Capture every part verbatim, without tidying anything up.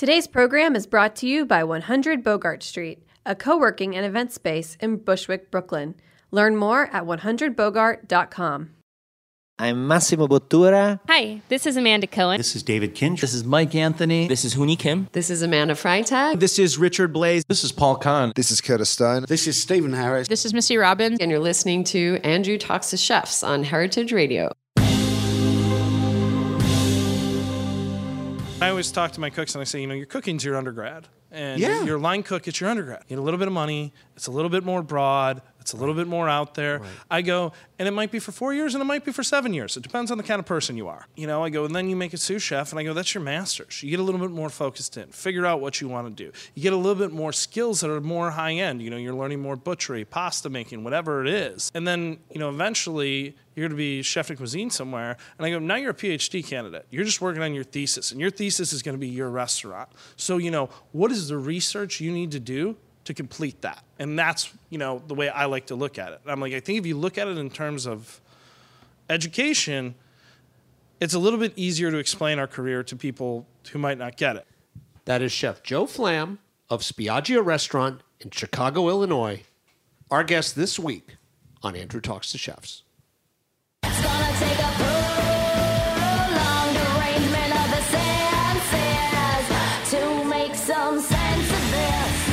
Today's program is brought to you by one hundred Bogart Street, a co-working and event space in Bushwick, Brooklyn. Learn more at one hundred bogart dot com. I'm Massimo Bottura. Hi, this is Amanda Cohen. This is David Kinch. This is Mike Anthony. This is Hooni Kim. This is Amanda Freitag. This is Richard Blaze. This is Paul Kahn. This is Curtis Stone. This is Stephen Harris. This is Missy Robbins. And you're listening to Andrew Talks to Chefs on Heritage Radio. I always talk to my cooks and I say, you know, your cooking's your undergrad. And yeah. your line cook, it's your undergrad. You get a little bit of money. It's a little bit more broad. It's a little bit more out there. Right. I go, and it might be for four years and it might be for seven years. It depends on the kind of person you are. You know, I go, and then you make a sous chef, and I go, that's your master's. You get a little bit more focused in. Figure out what you want to do. You get a little bit more skills that are more high end. You know, you're learning more butchery, pasta making, whatever it is. And then, you know, eventually you're going to be chef de cuisine somewhere. And I go, now you're a PhD candidate. You're just working on your thesis, and your thesis is going to be your restaurant. So, you know, what is the research you need to do to complete that? And that's, you know, the way I like to look at it. And I'm like, I think if you look at it in terms of education, it's a little bit easier to explain our career to people who might not get it. That is Chef Joe Flamm of Spiaggia Restaurant in Chicago, Illinois, our guest this week on Andrew Talks to Chefs. It's gonna take a prolonged arrangement of the senses to make some sense of this.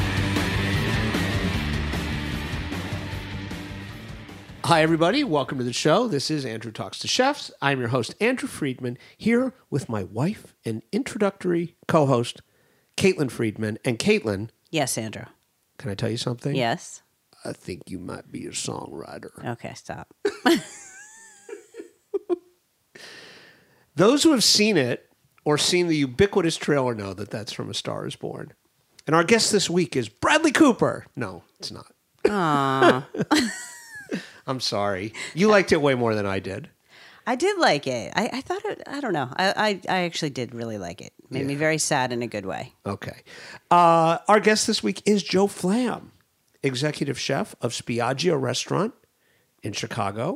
Hi, everybody. Welcome to the show. This is Andrew Talks to Chefs. I'm your host, Andrew Friedman, here with my wife and introductory co-host, Caitlin Friedman. And Caitlin. Yes, Andrew. Can I tell you something? Yes. I think you might be a songwriter. Okay, stop. Those who have seen it or seen the ubiquitous trailer know that that's from A Star is Born. And our guest this week is Bradley Cooper. No, it's not. Aww. I'm sorry. You liked it way more than I did. I did like it. I, I thought it, I don't know. I, I, I actually did really like it. Made yeah. me very sad in a good way. Okay. Uh, our guest this week is Joe Flamm, executive chef of Spiaggia Restaurant in Chicago,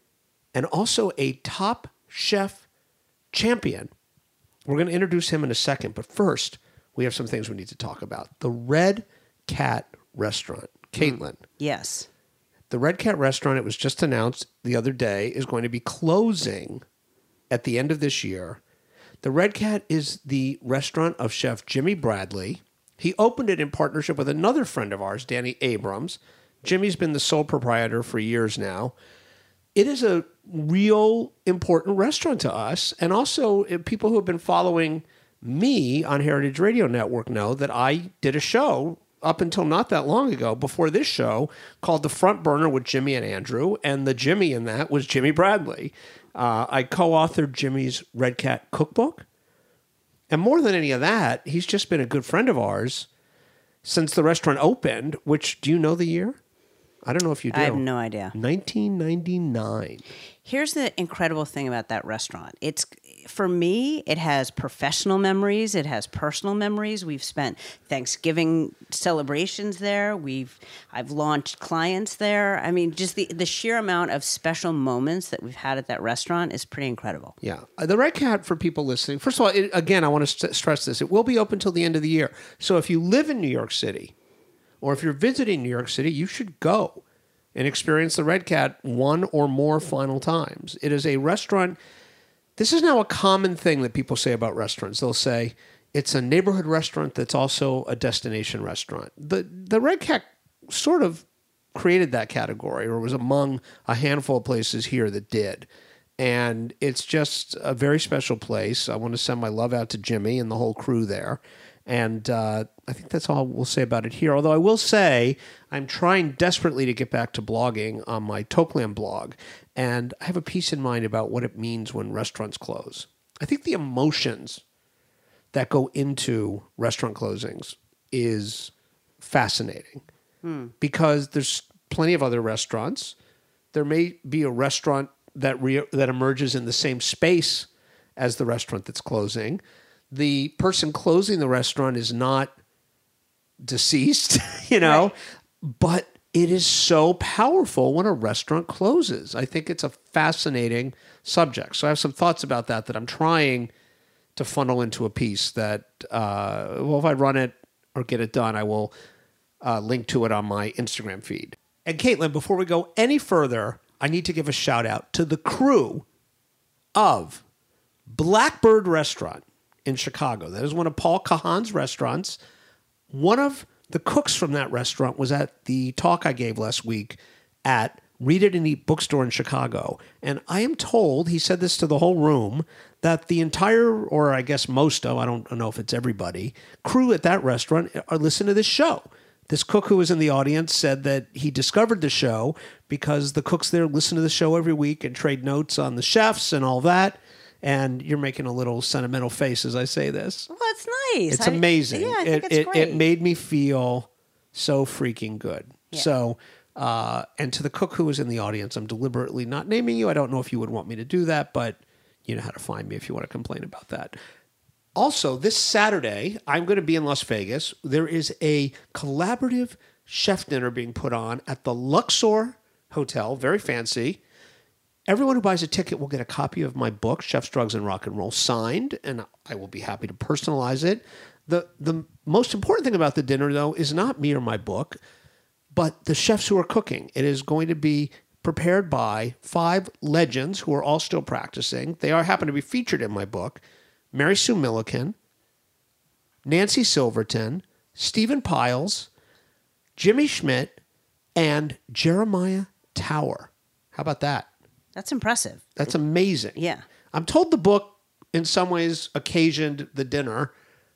and also a top chef champion. We're going to introduce him in a second, but first, we have some things we need to talk about. The Red Cat Restaurant. Caitlin. Mm. Yes. The Red Cat Restaurant, it was just announced the other day, is going to be closing at the end of this year. The Red Cat is the restaurant of Chef Jimmy Bradley. He opened it in partnership with another friend of ours, Danny Abrams. Jimmy's been the sole proprietor for years now. It is a real important restaurant to us. And also, people who have been following me on Heritage Radio Network know that I did a show up until not that long ago, before this show, called The Front Burner with Jimmy and Andrew, and the Jimmy in that was Jimmy Bradley. Uh, I co-authored Jimmy's Red Cat cookbook, and more than any of that, he's just been a good friend of ours since the restaurant opened, which, do you know the year? I don't know if you do. I have no idea. nineteen ninety-nine. Here's the incredible thing about that restaurant. It's, for me, it has professional memories. It has personal memories. We've spent Thanksgiving celebrations there. We've, I've launched clients there. I mean, just the, the sheer amount of special moments that we've had at that restaurant is pretty incredible. Yeah. Uh, the Red Cat, for people listening, first of all, it, again, I want to st- stress this. It will be open till the end of the year. So if you live in New York City, or if you're visiting New York City, you should go and experience the Red Cat one or more final times. It is a restaurant. This is now a common thing that people say about restaurants. They'll say it's a neighborhood restaurant that's also a destination restaurant. The the Red Cat sort of created that category, or was among a handful of places here that did. And it's just a very special place. I want to send my love out to Jimmy and the whole crew there. And uh, I think that's all we'll say about it here. Although I will say I'm trying desperately to get back to blogging on my Tokeland blog. And I have a piece in mind about what it means when restaurants close. I think the emotions that go into restaurant closings is fascinating. Hmm. Because there's plenty of other restaurants. There may be a restaurant that re- that emerges in the same space as the restaurant that's closing. The person closing the restaurant is not deceased, you know, right. But it is so powerful when a restaurant closes. I think it's a fascinating subject. So I have some thoughts about that that I'm trying to funnel into a piece that, uh, well, if I run it or get it done, I will uh, link to it on my Instagram feed. And Caitlin, before we go any further, I need to give a shout out to the crew of Blackbird Restaurant in Chicago. That is one of Paul Kahan's restaurants. One of the cooks from that restaurant was at the talk I gave last week at Read It and Eat bookstore in Chicago. And I am told, he said this to the whole room, that the entire, or I guess most of, I don't know if it's everybody, crew at that restaurant are listening to this show. This cook who was in the audience said that he discovered the show because the cooks there listen to the show every week and trade notes on the chefs and all that. And you're making a little sentimental face as I say this. Well, it's nice. It's I- amazing. yeah, I it, think it's it, great. it made me feel so freaking good. Yeah. So, uh, and to the cook who was in the audience, I'm deliberately not naming you. I don't know if you would want me to do that, but you know how to find me if you want to complain about that. Also, this Saturday, I'm going to be in Las Vegas. There is a collaborative chef dinner being put on at the Luxor Hotel, very fancy. Everyone who buys a ticket will get a copy of my book, Chefs, Drugs, and Rock and Roll, signed, and I will be happy to personalize it. The, the most important thing about the dinner, though, is not me or my book, but the chefs who are cooking. It is going to be prepared by five legends who are all still practicing. They are happen to be featured in my book. Mary Sue Milliken, Nancy Silverton, Stephen Piles, Jimmy Schmidt, and Jeremiah Tower. How about that? That's impressive. That's amazing. Yeah. I'm told the book in some ways occasioned the dinner.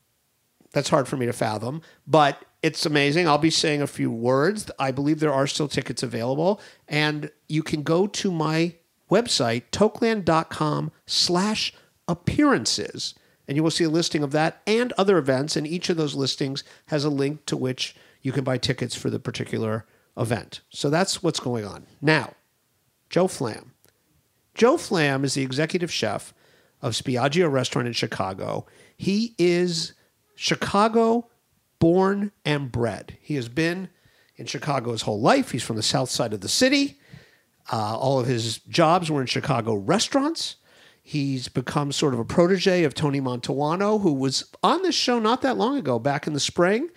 That's hard for me to fathom, but it's amazing. I'll be saying a few words. I believe there are still tickets available, and you can go to my website, tokeland.com slash appearances, and you will see a listing of that and other events, and each of those listings has a link to which you can buy tickets for the particular event. So that's what's going on. Now, Joe Flamm. Joe Flamm is the executive chef of Spiaggia Restaurant in Chicago. He is Chicago born and bred. He has been in Chicago his whole life. He's from the south side of the city. Uh, all of his jobs were in Chicago restaurants. He's become sort of a protege of Tony Mantuano, who was on this show not that long ago, back in the spring.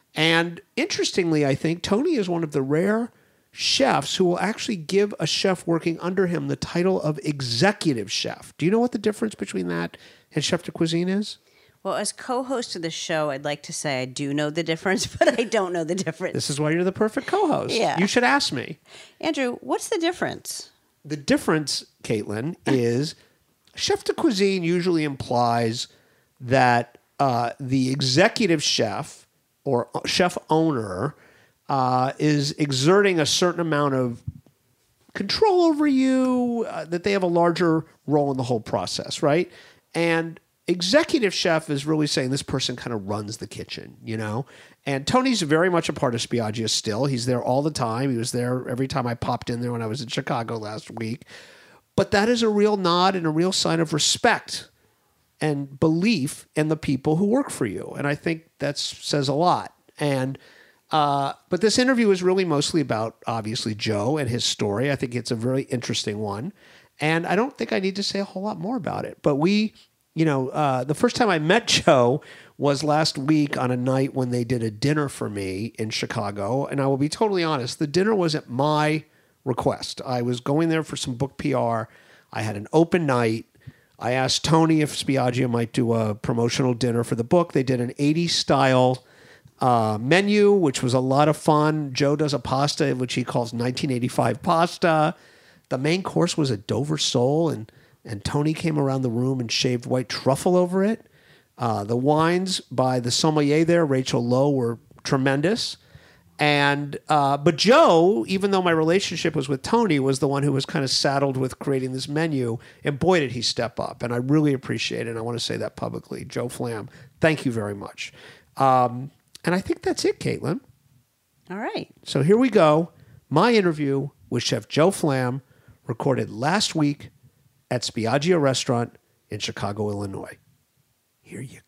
And interestingly, I think Tony is one of the rare chefs who will actually give a chef working under him the title of executive chef. Do you know what the difference between that and chef de cuisine is? Well, as co-host of the show, I'd like to say I do know the difference, but I don't know the difference. This is why you're the perfect co-host. Yeah. You should ask me. Andrew, what's the difference? The difference, Caitlin, is chef de cuisine usually implies that uh, the executive chef or chef owner uh, is exerting a certain amount of control over you, uh, that they have a larger role in the whole process, right? And executive chef is really saying this person kind of runs the kitchen, you know? And Tony's very much a part of Spiaggia still. He's there all the time. He was there every time I popped in there when I was in Chicago last week. But that is a real nod and a real sign of respect and belief in the people who work for you. And I think that says a lot. And uh, but this interview is really mostly about, obviously, Joe and his story. I think it's a very interesting one. And I don't think I need to say a whole lot more about it. But we, you know, uh, the first time I met Joe was last week on a night when they did a dinner for me in Chicago. And I will be totally honest, the dinner was at my request. I was going there for some book P R. I had an open night. I asked Tony if Spiaggia might do a promotional dinner for the book. They did an eighties style uh, menu, which was a lot of fun. Joe does a pasta, which he calls nineteen eighty-five pasta. The main course was a Dover sole, and, and Tony came around the room and shaved white truffle over it. Uh, the wines by the sommelier there, Rachel Lowe, were tremendous. And uh, but Joe, even though my relationship was with Tony, was the one who was kind of saddled with creating this menu. And boy, did he step up. And I really appreciate it. And I want to say that publicly. Joe Flamm, thank you very much. Um, and I think that's it, Caitlin. All right. So here we go. My interview with Chef Joe Flamm, recorded last week at Spiaggia Restaurant in Chicago, Illinois. Here you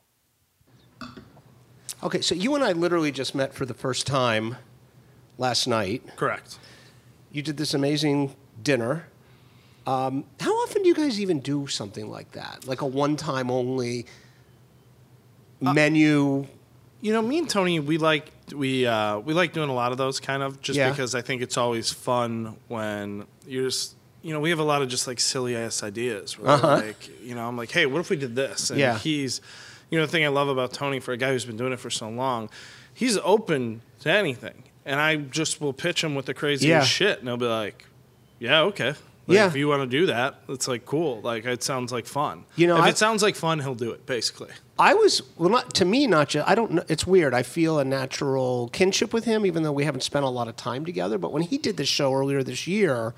go. Okay, so you and I literally just met for the first time last night. Correct. You did this amazing dinner. Um, how often do you guys even do something like that? Like a one-time only Uh, menu? You know, me and Tony, we like we uh, we like doing a lot of those kind of just Yeah. because I think it's always fun when you're just you know we have a lot of just like silly ass ideas. Where Uh-huh. Like you know, I'm like, hey, what if we did this? And Yeah. he's, you know, the thing I love about Tony for a guy who's been doing it for so long, he's open to anything, and I just will pitch him with the craziest Yeah. shit, and he'll be like, yeah, okay. Like, Yeah. If you want to do that, it's like cool. Like it sounds like fun. You know, if I- it sounds like fun, he'll do it. Basically. I was, well, not, to me, not just, I don't know, it's weird. I feel a natural kinship with him, even though we haven't spent a lot of time together. But when he did this show earlier this year,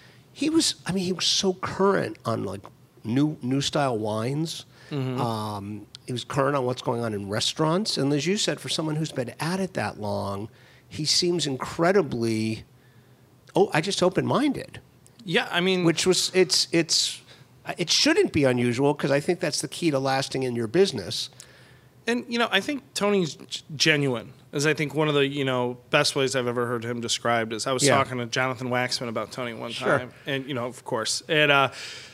he was, I mean, he was so current on like new, new style wines. Mm-hmm. Um, he was current on what's going on in restaurants. And as you said, for someone who's been at it that long, he seems incredibly, oh, I just open-minded, Yeah, I mean, which was, it's, it's, it shouldn't be unusual because I think that's the key to lasting in your business. And you know, I think Tony's g- genuine. Is I think one of the you know best ways I've ever heard him described is I was Yeah. talking to Jonathan Waxman about Tony one Sure. time, and you know, of course, and uh,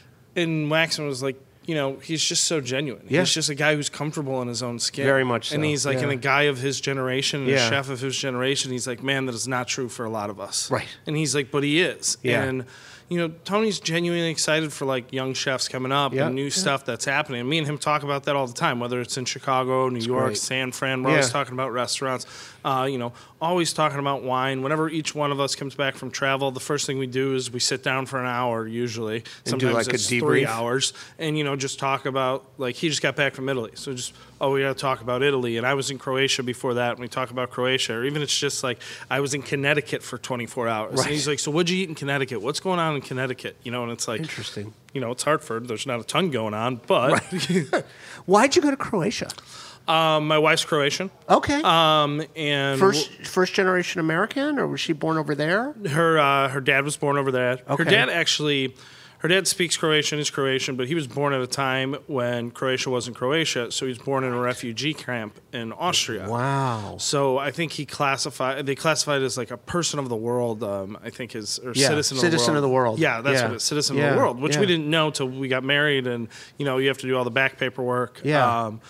and Waxman was like, you know, he's just so genuine. Yeah. He's just a guy who's comfortable in his own skin, Very much And so, he's like, yeah. and a guy of his generation, and Yeah. a chef of his generation. He's like, man, that is not true for a lot of us, Right. And he's like, but he is, Yeah. and. You know, Tony's genuinely excited for like young chefs coming up Yeah. and new stuff that's happening. And me and him talk about that all the time, whether it's in Chicago, New York, great. San Fran. We're Yeah. always talking about restaurants. Uh, you know, always talking about wine. Whenever each one of us comes back from travel, the first thing we do is we sit down for an hour usually. And do, Sometimes like, a it's three debrief? hours, and you know, just talk about like he just got back from Italy, so just oh, we got to talk about Italy. And I was in Croatia before that, and we talk about Croatia. Or even it's just like I was in Connecticut for twenty-four hours, Right. and he's like, so what'd you eat in Connecticut? What's going on in Connecticut? You know, and it's like Interesting. You know, it's Hartford. There's not a ton going on, but Why'd you go to Croatia? um, my wife's Croatian. Okay. Um, and first first generation American, or was she born over there? her uh, her dad was born over there. Okay. Her dad actually, her dad speaks Croatian, is Croatian, but he was born at a time when Croatia wasn't Croatia, so he was born in a refugee camp in Austria. Wow. So I think he classified. They classified as like a person of the world. Um, I think is or Yeah, citizen, citizen of the world. of the world. Yeah, that's Yeah. what it is. Citizen Yeah, of the world, which yeah. we didn't know till we got married, and you know you have to do all the back paperwork. Yeah. Um,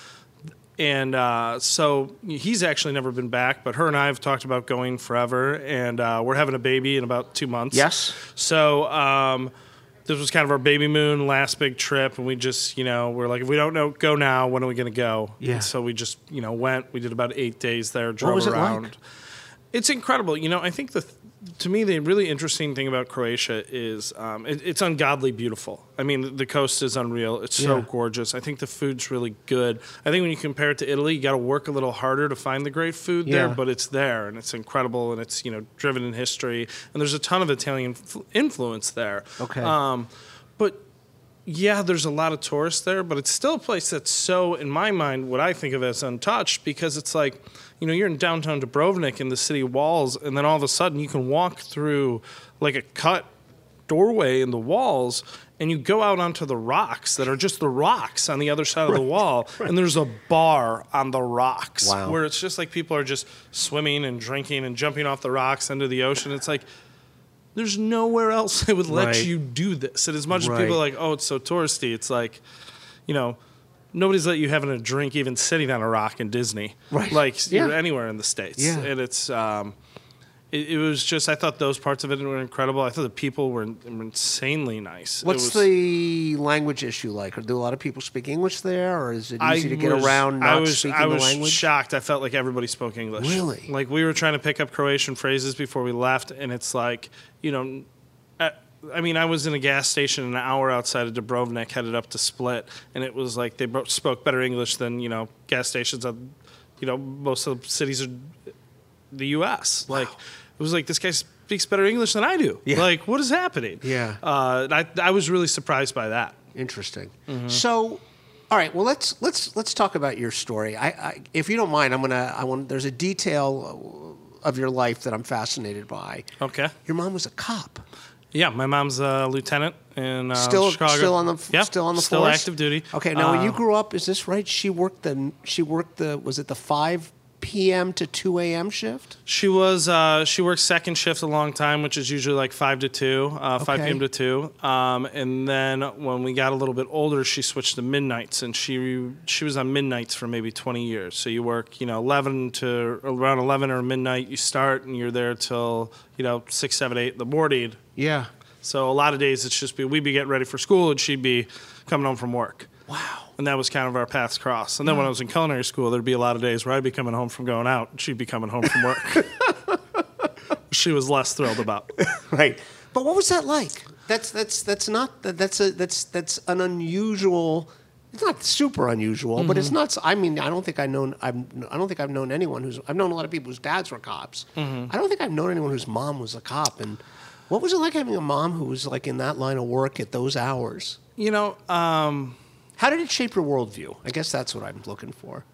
and uh, so he's actually never been back, but her and I have talked about going forever, and uh, we're having a baby in about two months. Yes. So um, this was kind of our baby moon, last big trip, and we just, you know, we're like, if we don't know, go now, when are we going to go? Yeah. And so we just, you know, went. We did about eight days there, drove was it around. like? It's incredible. You know, I think the to me the really interesting thing about Croatia is um, it, it's ungodly beautiful. I mean, the, the coast is unreal. It's so Yeah. gorgeous. I think the food's really good. I think when you compare it to Italy, you got to work a little harder to find the great food Yeah. there, but it's there and it's incredible and it's you know driven in history and there's a ton of Italian influ- influence there. Okay. Um, but yeah, there's a lot of tourists there, but it's still a place that's so, in my mind, what I think of as untouched because it's like, you know, you're in downtown Dubrovnik in the city walls, and then all of a sudden you can walk through like a cut doorway in the walls, and you go out onto the rocks that are just the rocks on the other side of the wall, and there's a bar on the rocks Wow. where it's just like people are just swimming and drinking and jumping off the rocks into the ocean. It's like, there's nowhere else they would let Right. you do this. And as much Right. as people are like, oh, it's so touristy, it's like, you know, nobody's let you having a drink even sitting on a rock in Disney. Right. Like Yeah. anywhere in the States. Yeah. And it's, um, it, it was just, I thought those parts of it were incredible. I thought the people were, were insanely nice. It What's was- the language issue like? Or do a lot of people speak English there, or is it easy to get was- around not I was, speaking I was the language? shocked. I felt like everybody spoke English. Really? Like we were trying to pick up Croatian phrases before we left, and it's like, you know, I, I mean, I was in a gas station an hour outside of Dubrovnik, headed up to Split, and it was like they bo- spoke better English than you know gas stations of, you know, most of the cities of the U S Like it was like this guy speaks better English than I do. Yeah. Like what is happening? Yeah. Uh, and I I was really surprised by that. Interesting. Mm-hmm. So, all right. Well, let's let's let's talk about your story. I, I if you don't mind, I'm gonna. I want. There's a detail of your life that I'm fascinated by. Okay. Your mom was a cop. Yeah, my mom's a lieutenant in uh, Still, Chicago. still on the, yeah, still on the still force? active duty. Okay. Now, when you Uh, grew up, is this right? She worked the. She worked the. Was it the five p.m. to two a.m. shift? She was uh, she worked second shift a long time, which is usually like five to two, uh, five Okay. p.m. to two. Um, and then when we got a little bit older, she switched to midnights, and she she was on midnights for maybe twenty years. So you work, you know, eleven to around eleven or midnight. You start, and you're there till you know six, seven, eight in the morning. Yeah. So a lot of days it's just be we'd be getting ready for school, and she'd be coming home from work. Wow. And that was kind of our paths cross. And then when I was in culinary school, there'd be a lot of days where I'd be coming home from going out, and she'd be coming home from work. She was less thrilled about. Right. But what was that like? That's that's that's not that- that's a that's that's an unusual. It's not super unusual, but it's not. I mean, I don't think I known. I'm, I don't think I've known anyone who's. I've known a lot of people whose dads were cops. I don't think I've known anyone whose mom was a cop. And what was it like having a mom who was like in that line of work at those hours? You know, um, How did it shape your worldview? I guess that's what I'm looking for.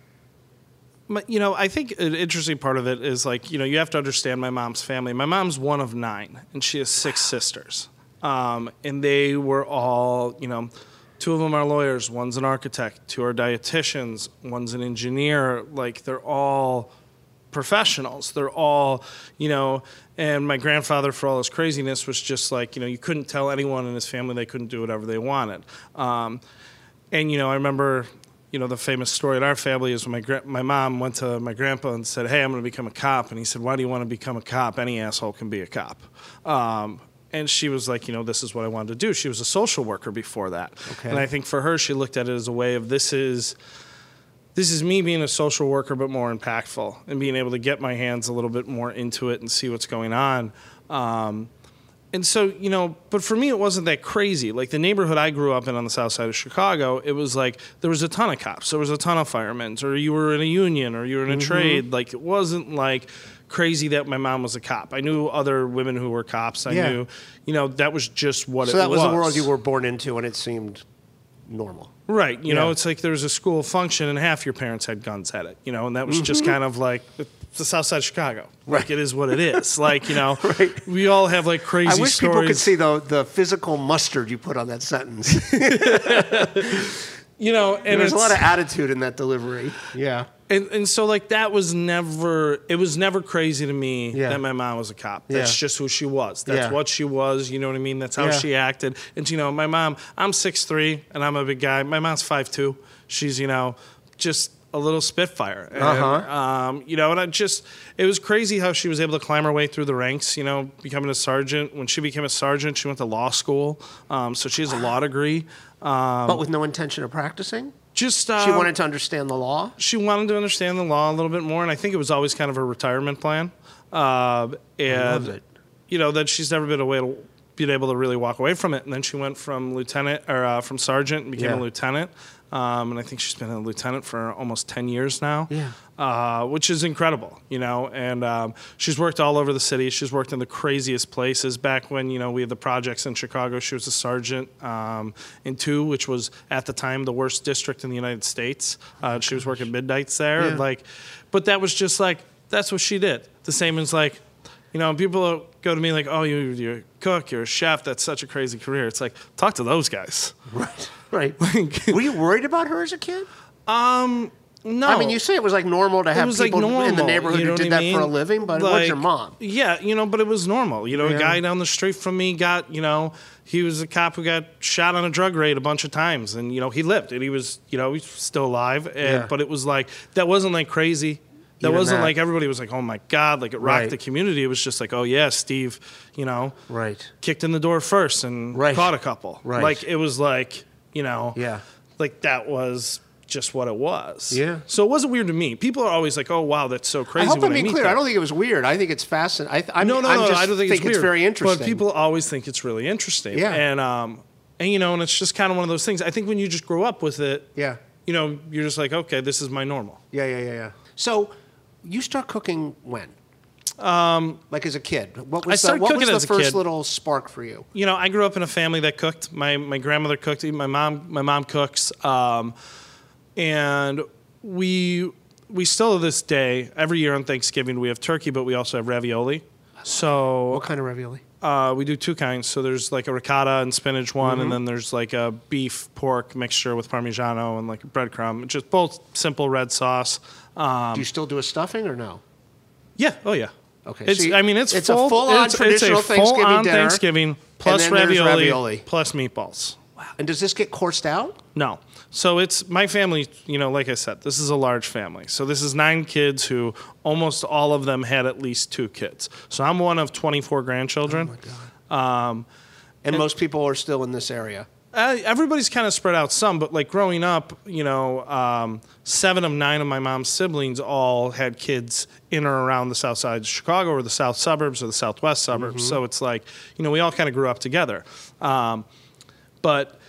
But, you know, I think an interesting part of it is like, you know, you have to understand my mom's family. My mom's one of nine, and she has six sisters. Um, and they were all, you know, two of them are lawyers, one's an architect, two are dietitians, one's an engineer. Like, they're all professionals. They're all, you know, and my grandfather, for all his craziness, was just like, you know, you couldn't tell anyone in his family they couldn't do whatever they wanted. Um, and, you know, I remember... You know, the famous story in our family is when my gra- my mom went to my grandpa and said, hey, I'm going to become a cop. And he said, why do you want to become a cop? Any asshole can be a cop. Um, and she was like, you know, this is what I wanted to do. She was a social worker before that. Okay. And I think for her, she looked at it as a way of this is this is me being a social worker, but more impactful and being able to get my hands a little bit more into it and see what's going on. Um, And so, you know, but for me, it wasn't that crazy. Like the neighborhood I grew up in on the south side of Chicago, it was like there was a ton of cops. There was a ton of firemen, or you were in a union, or you were in a Mm-hmm. trade. Like it wasn't like crazy that my mom was a cop. I knew other women who were cops. I Yeah. knew, you know, that was just what So it that was was. the world you were born into, and it seemed normal. Right. You Yeah. know, it's like there was a school function and half your parents had guns at it, you know, and that was Mm-hmm. just kind of like the south side of Chicago. Like Right. it is what it is. Like, you know, Right. we all have like crazy I wish stories. people could see the the physical mustard you put on that sentence. You know, and There's a it's- lot of attitude in that delivery. Yeah. And and so like that was never it was never crazy to me Yeah. that my mom was a cop. That's Yeah. just who she was. That's Yeah. what she was, you know what I mean? That's how Yeah. she acted. And you know, my mom, I'm six three and I'm a big guy. My mom's five two. She's, you know, just a little spitfire. And, Uh-huh. um, you know, and I just it was crazy how she was able to climb her way through the ranks, you know, becoming a sergeant. When she became a sergeant, she went to law school. Um, so she has a law degree. Um, But with no intention of practicing? just um, She wanted to understand the law? she wanted to understand the law a little bit more, and I think it was always kind of her retirement plan. Uh, and love it. you know that she's never been away to been able to really walk away from it. And then she went from lieutenant or uh, from sergeant and became Yeah. a lieutenant. Um, and I think she's been a lieutenant for almost ten years now. Yeah. Uh, which is incredible, you know. And um, she's worked all over the city. She's worked in the craziest places. Back when, you know, we had the projects in Chicago, she was a sergeant um, in two, which was at the time the worst district in the United States. Uh, she was working midnights there. Yeah. And like, but that was just like, that's what she did. The same as like, you know, people go to me like, oh, you, you're a cook, you're a chef. That's such a crazy career. It's like, talk to those guys. Right. Right. Were you worried about her as a kid? Um, no. I mean, you say it was like normal to It have was like people normal, in the neighborhood you know who did what I that for a mean? living, but like, what's your mom? Yeah, you know, but it was normal. You know, Yeah. a guy down the street from me got, you know, he was a cop who got shot on a drug raid a bunch of times, and you know, he lived, and he was, you know, he's still alive. And Yeah. but it was like that wasn't like crazy. That Even wasn't that. like everybody was like, oh my god, like it rocked Right. the community. It was just like, oh yeah, Steve, you know, Right. kicked in the door first and Right. caught a couple. Right. Like it was like, you know, Yeah. like that was just what it was. Yeah. So it wasn't weird to me. People are always like, "Oh, wow, that's so I crazy." hope when I'm being meet clear. them. I don't think it was weird. I think it's fascinating. I, th- I'm, no, no, I'm no. just I don't think, it's, weird, very interesting. But people always think it's really interesting. Yeah. And um, and you know, and it's just kind of one of those things. I think when you just grow up with it, Yeah. you know, you're just like, okay, this is my normal. Yeah, yeah, yeah, yeah. So you start cooking when? Um, like as a kid. What was I the, started what was cooking the as a first kid. little spark for you? You know, I grew up in a family that cooked. My my grandmother cooked. My mom my mom cooks. Um, and we we still to this day every year on Thanksgiving we have turkey, but we also have ravioli. So What kind of ravioli? Uh, we do two kinds. So there's like a ricotta and spinach one, Mm-hmm. and then there's like a beef pork mixture with Parmigiano and like breadcrumb. Just both simple red sauce. Um, Do you still do a stuffing or no? yeah. Oh yeah. Okay, It's. so you- I mean, it's it's a full, full-on it's, traditional it's a Thanksgiving full-on dinner, Thanksgiving plus and then there's ravioli, ravioli. plus meatballs. And does this get coursed out? No. So it's my family, you know, like I said, this is a large family. So this is nine kids who almost all of them had at least two kids. So I'm one of twenty-four grandchildren. Oh, my God. Um, And most people are still in this area. uh, everybody's kind of spread out some, but like growing up, you know, um, seven of nine of my mom's siblings all had kids in or around the south side of Chicago or the south suburbs or the southwest suburbs. Mm-hmm. So it's like, you know, we all kind of grew up together. Um, but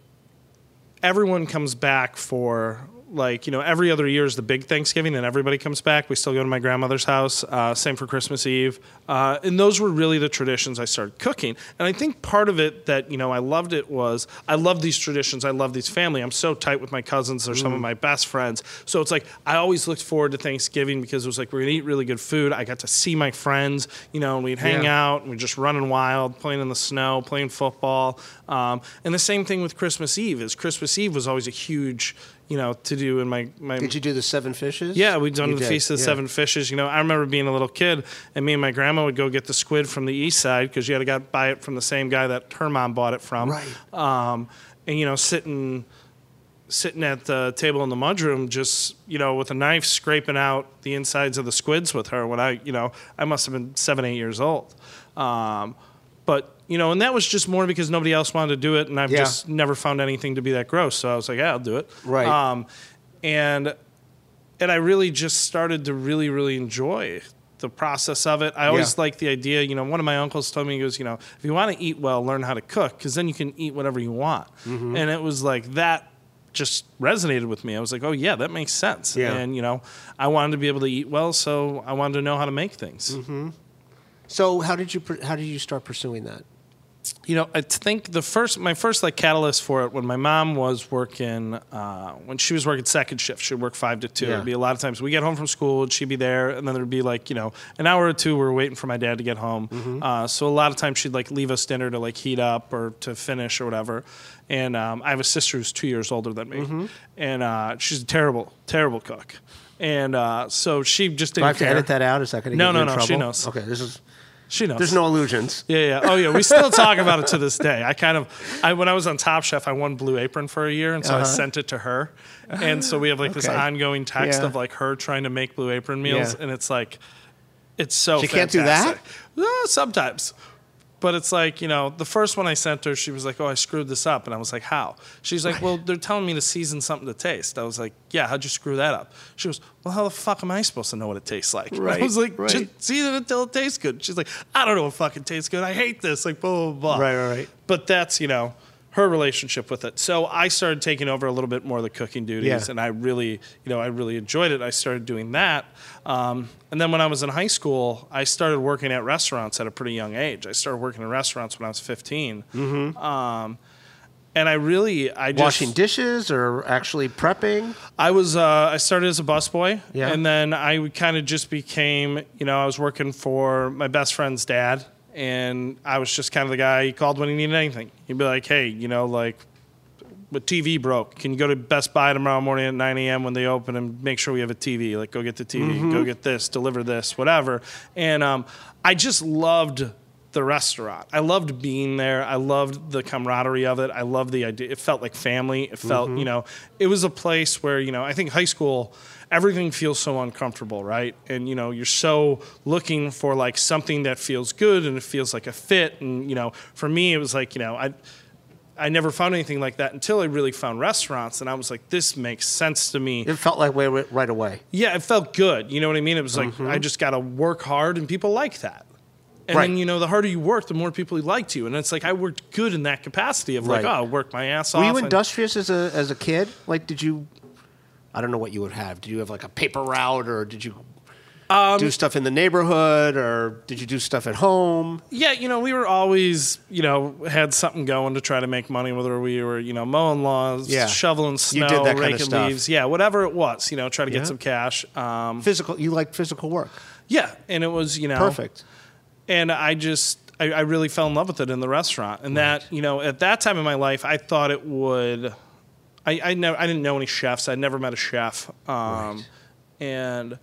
everyone comes back for like, you know, every other year is the big Thanksgiving and everybody comes back. We still go to my grandmother's house. Uh, same for Christmas Eve. Uh, and those were really the traditions I started cooking. And I think part of it that, you know, I loved it was I love these traditions. I love these family. I'm so tight with my cousins. They're some of my best friends. So it's like I always looked forward to Thanksgiving because it was like we're going to eat really good food. I got to see my friends, you know, and we'd hang Yeah. out and we're just running wild, playing in the snow, playing football. Um, and the same thing with Christmas Eve is Christmas Eve was always a huge, you know, to do in my, my Did you do the seven fishes? yeah, we'd done You the did, Feast of the yeah. Seven Fishes. You know, I remember being a little kid, and me and my grandma would go get the squid from the east side because you had to go buy it from the same guy that her mom bought it from. Right. Um, and you know, sitting sitting at the table in the mudroom, just you know, with a knife scraping out the insides of the squids with her. When I, you know, I must have been seven, eight years old. Um, but you know, and that was just more because nobody else wanted to do it, and I've Yeah. just never found anything to be that gross. So I was like, yeah, I'll do it. Right. Um, and and I really just started to really, really enjoy the process of it. I always Yeah. liked the idea. You know, one of my uncles told me, he goes, you know, if you want to eat well, learn how to cook, because then you can eat whatever you want. Mm-hmm. And it was like that just resonated with me. I was like, oh yeah, that makes sense. Yeah. And you know, I wanted to be able to eat well, so I wanted to know how to make things. Mm-hmm. So how did you pr- how did you start pursuing that? You know, I think the first, my first like catalyst for it when my mom was working, uh, when she was working second shift, she'd work five to two. Yeah. It'd be a lot of times we get home from school, and she'd be there, and then there'd be like, you know, an hour or two we were waiting for my dad to get home. Mm-hmm. Uh, so a lot of times she'd like leave us dinner to like heat up or to finish or whatever. And um, I have a sister who's two years older than me, Mm-hmm. and uh, she's a terrible, terrible cook. And uh, so she just Do didn't I have care. to edit that out? Is that going to No, get no, you in no, trouble? she knows. Okay, this is. She knows. There's no illusions. Yeah, yeah. Oh, yeah. We still talk about it to this day. I kind of, I when I was on Top Chef, I won Blue Apron for a year, and so I sent it to her. And so we have like this Uh-huh. Okay. ongoing text Yeah. of like her trying to make Blue Apron meals, Yeah. and it's like, it's so. She can't do that? fantastic. Uh, sometimes. But it's like, you know, the first one I sent her, she was like, oh, I screwed this up. And I was like, how? She's like, well, they're telling me to season something to taste. I was like, yeah, how'd you screw that up? She goes, well, how the fuck am I supposed to know what it tastes like? Right, I was like, right. just season it until it tastes good. She's like, I don't know what fucking tastes good. I hate this. Like, blah, blah, blah. Right, right, right. But that's, you know, her relationship with it. So I started taking over a little bit more of the cooking duties, Yeah. and I really, you know, I really enjoyed it. I started doing that. Um, and then when I was in high school, I started working at restaurants at a pretty young age. I started working in restaurants when I was fifteen. Mm-hmm. Um, and I really, I just... Washing dishes or actually prepping? I was uh, I started as a busboy, Yeah. and then I kind of just became, you know, I was working for my best friend's dad, and I was just kind of the guy he called when he needed anything. He'd be like, hey, you know, like, the T V broke. Can you go to Best Buy tomorrow morning at nine a.m. when they open and make sure we have a T V? Like, go get the T V, Mm-hmm. go get this, deliver this, whatever. And um, I just loved the restaurant. I loved being there. I loved the camaraderie of it. I loved the idea. It felt like family. It felt, Mm-hmm. you know, it was a place where, you know, I think high school, everything feels so uncomfortable, right? And, you know, you're so looking for like something that feels good and it feels like a fit. And, you know, for me, it was like, you know, I, I never found anything like that until I really found restaurants. And I was like, this makes sense to me. It felt like way right away. Yeah, it felt good. You know what I mean? It was like, Mm-hmm. I just got to work hard and people like that. And Right. then, you know, the harder you work, the more people liked you. And it's like, I worked good in that capacity of like, Right. oh, I worked my ass Were off. you and- industrious as a as a kid? Like, did you? I don't know what you would have. Did you have like a paper route, or did you Um, do stuff in the neighborhood, or did you do stuff at home? Yeah, you know, we were always, you know, had something going to try to make money, whether we were, you know, mowing lawns, Yeah. shoveling snow, You did that kind of raking stuff. leaves. Yeah, whatever it was, you know, try to Yeah. get some cash. Um, Physical. You like physical work. yeah, and it was, you know. Perfect. And I just, I, I really fell in love with it in the restaurant. And that, you know, at that time in my life, I thought it would. I I, never, I didn't know any chefs. I'd never met a chef. Um, Right. And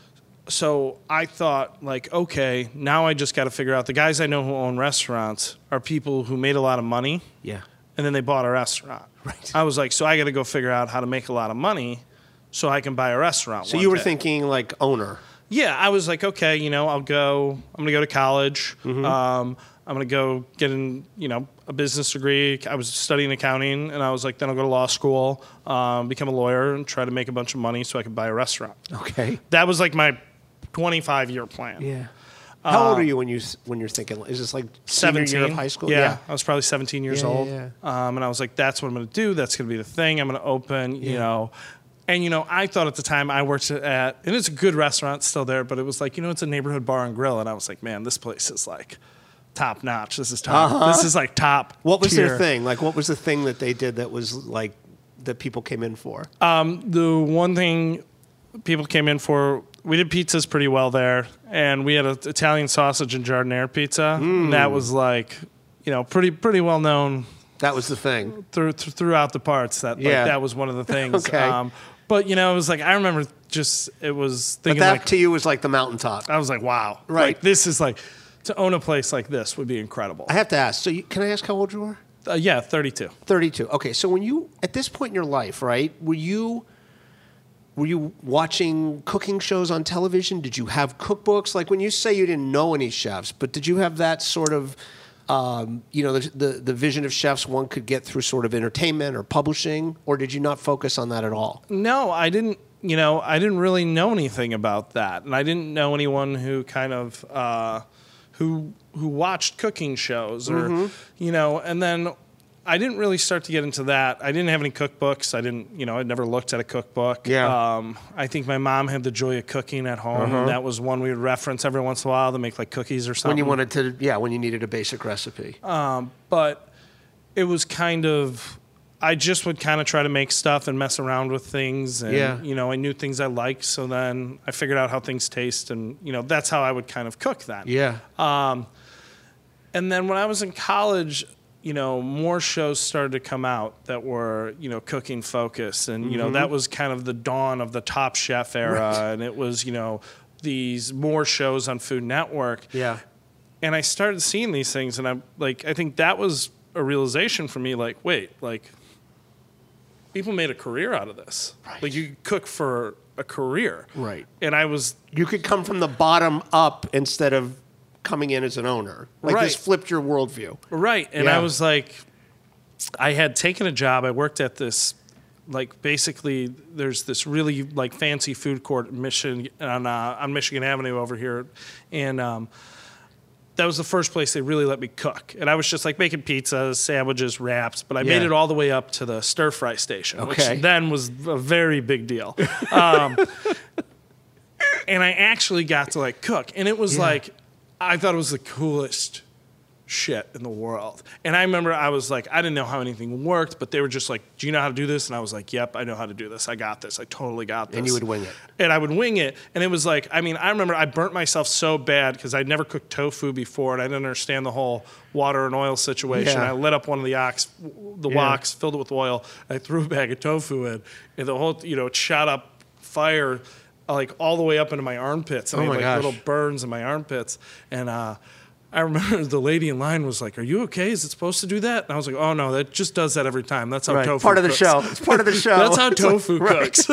so I thought, like, okay, now I just got to figure out the guys I know who own restaurants are people who made a lot of money. Yeah. And then they bought a restaurant. Right. I was like, so I got to go figure out how to make a lot of money so I can buy a restaurant. So one you were day. thinking like owner. Yeah, I was like, okay, you know, I'll go. I'm gonna go to college. Mm-hmm. Um, I'm gonna go get in, you know, a business degree. I was studying accounting, and I was like, then I'll go to law school, um, become a lawyer, and try to make a bunch of money so I could buy a restaurant. Okay. That was like my twenty-five year plan. Yeah. How old are you when you s- when you're thinking? Is this like senior seventeen year of high school? Yeah, I was probably seventeen years Yeah, yeah, old. yeah. Um, and I was like, that's what I'm going to do. That's going to be the thing. I'm going to open, you Yeah. know. And, you know, I thought at the time I worked at, and it's a good restaurant still there, but it was like, you know, it's a neighborhood bar and grill. And I was like, man, this place is like top notch. This is top. This is like top. Uh-huh. What was tier. their thing? Like, what was the thing that they did that was like that people came in for? The one thing people came in for, we did pizzas pretty well there, and we had an Italian sausage and giardiniera pizza. Mm. And that was like, you know, pretty pretty well known That was the thing. through, th- throughout the parts. That like, Yeah. that was one of the things. Okay. Um, but you know, it was like I remember just it was But thinking that like to you was like the mountaintop. I was like, wow, Right. Like, this is like to own a place like this would be incredible. I have to ask. So, you, can I ask how old you are? Uh, yeah, thirty-two. thirty-two. Okay, so when you at this point in your life, right? Were you were you watching cooking shows on television? Did you have cookbooks? Like when you say you didn't know any chefs, but did you have that sort of um, you know, the, the the vision of chefs one could get through sort of entertainment or publishing, or did you not focus on that at all? No, I didn't. You know, I didn't really know anything about that, and I didn't know anyone who kind of uh, who who watched cooking shows, or Mm-hmm. you know. And then I didn't really start to get into that. I didn't have any cookbooks. I didn't, you know, I never looked at a cookbook. Yeah. Um, I think my mom had The Joy of Cooking at home, and that was one we would reference every once in a while to make like cookies or something. When you wanted to, yeah, when you needed a basic recipe. But it was kind of, I just would kind of try to make stuff and mess around with things. And, Yeah. you know, I knew things I liked. So then I figured out how things taste. And, you know, that's how I would kind of cook then. yeah. And then when I was in college, you know, more shows started to come out that were, you know, cooking focused. And, you know, that was kind of the dawn of the Top Chef era. Right. And it was, you know, these more shows on Food Network. Yeah. And I started seeing these things, and I'm like, I think that was a realization for me. Like, wait, like, people made a career out of this. Right. Like, you could cook for a career, Right. And I was, You could come from the bottom up instead of coming in as an owner. Like Right. this flipped your worldview. right, and Yeah. I was like, I had taken a job. I worked at this, like, basically, there's this really like fancy food court in Michigan on uh, on Michigan Avenue over here, and um, that was the first place they really let me cook. And I was just like making pizzas, sandwiches, wraps, but I made Yeah. it all the way up to the stir fry station, Okay. which then was a very big deal. Um, and I actually got to like cook, and it was Yeah. like, I thought it was the coolest shit in the world. And I remember I was like, I didn't know how anything worked, but they were just like, do you know how to do this? And I was like, yep, I know how to do this. I got this. I totally got this. And you would wing it. And I would wing it. And it was like, I mean, I remember I burnt myself so bad because I'd never cooked tofu before, and I didn't understand the whole water and oil situation. Yeah. I lit up one of the ox, the Yeah. woks, filled it with oil. I threw a bag of tofu in, and the whole, you know, it shot up fire like all the way up into my armpits. And Oh I had my like gosh. little burns in my armpits. And uh, I remember the lady in line was like, "Are you okay? Is it supposed to do that?" And I was like, "Oh no, that just does that every time. That's how Right. tofu Part of the cooks." show. It's part of the show. That's how It's like- tofu right. cooks.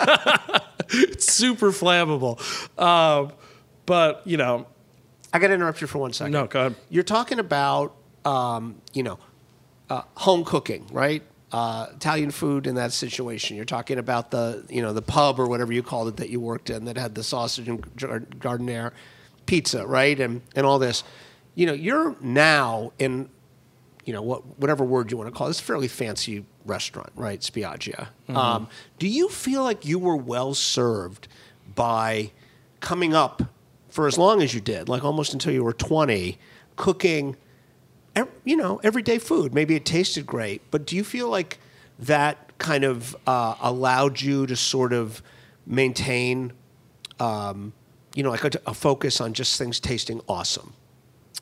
It's super flammable. Um, but, you know, I got to interrupt you for one second. No, go ahead. You're talking about, um, you know, uh, home cooking, right? Uh, Italian food in that situation. You're talking about the, you know, the pub or whatever you called it that you worked in that had the sausage and gar- giardiniera pizza, right? And and all this. You know, you're now in, you know, what whatever word you want to call it. It's a fairly fancy restaurant, right? Spiaggia. Mm-hmm. Um, do you feel like you were well served by coming up for as long as you did, like almost until you were twenty, cooking, ev- you know, everyday food? Maybe it tasted great, but do you feel like that kind of uh, allowed you to sort of maintain, um, you know, like a, a focus on just things tasting awesome?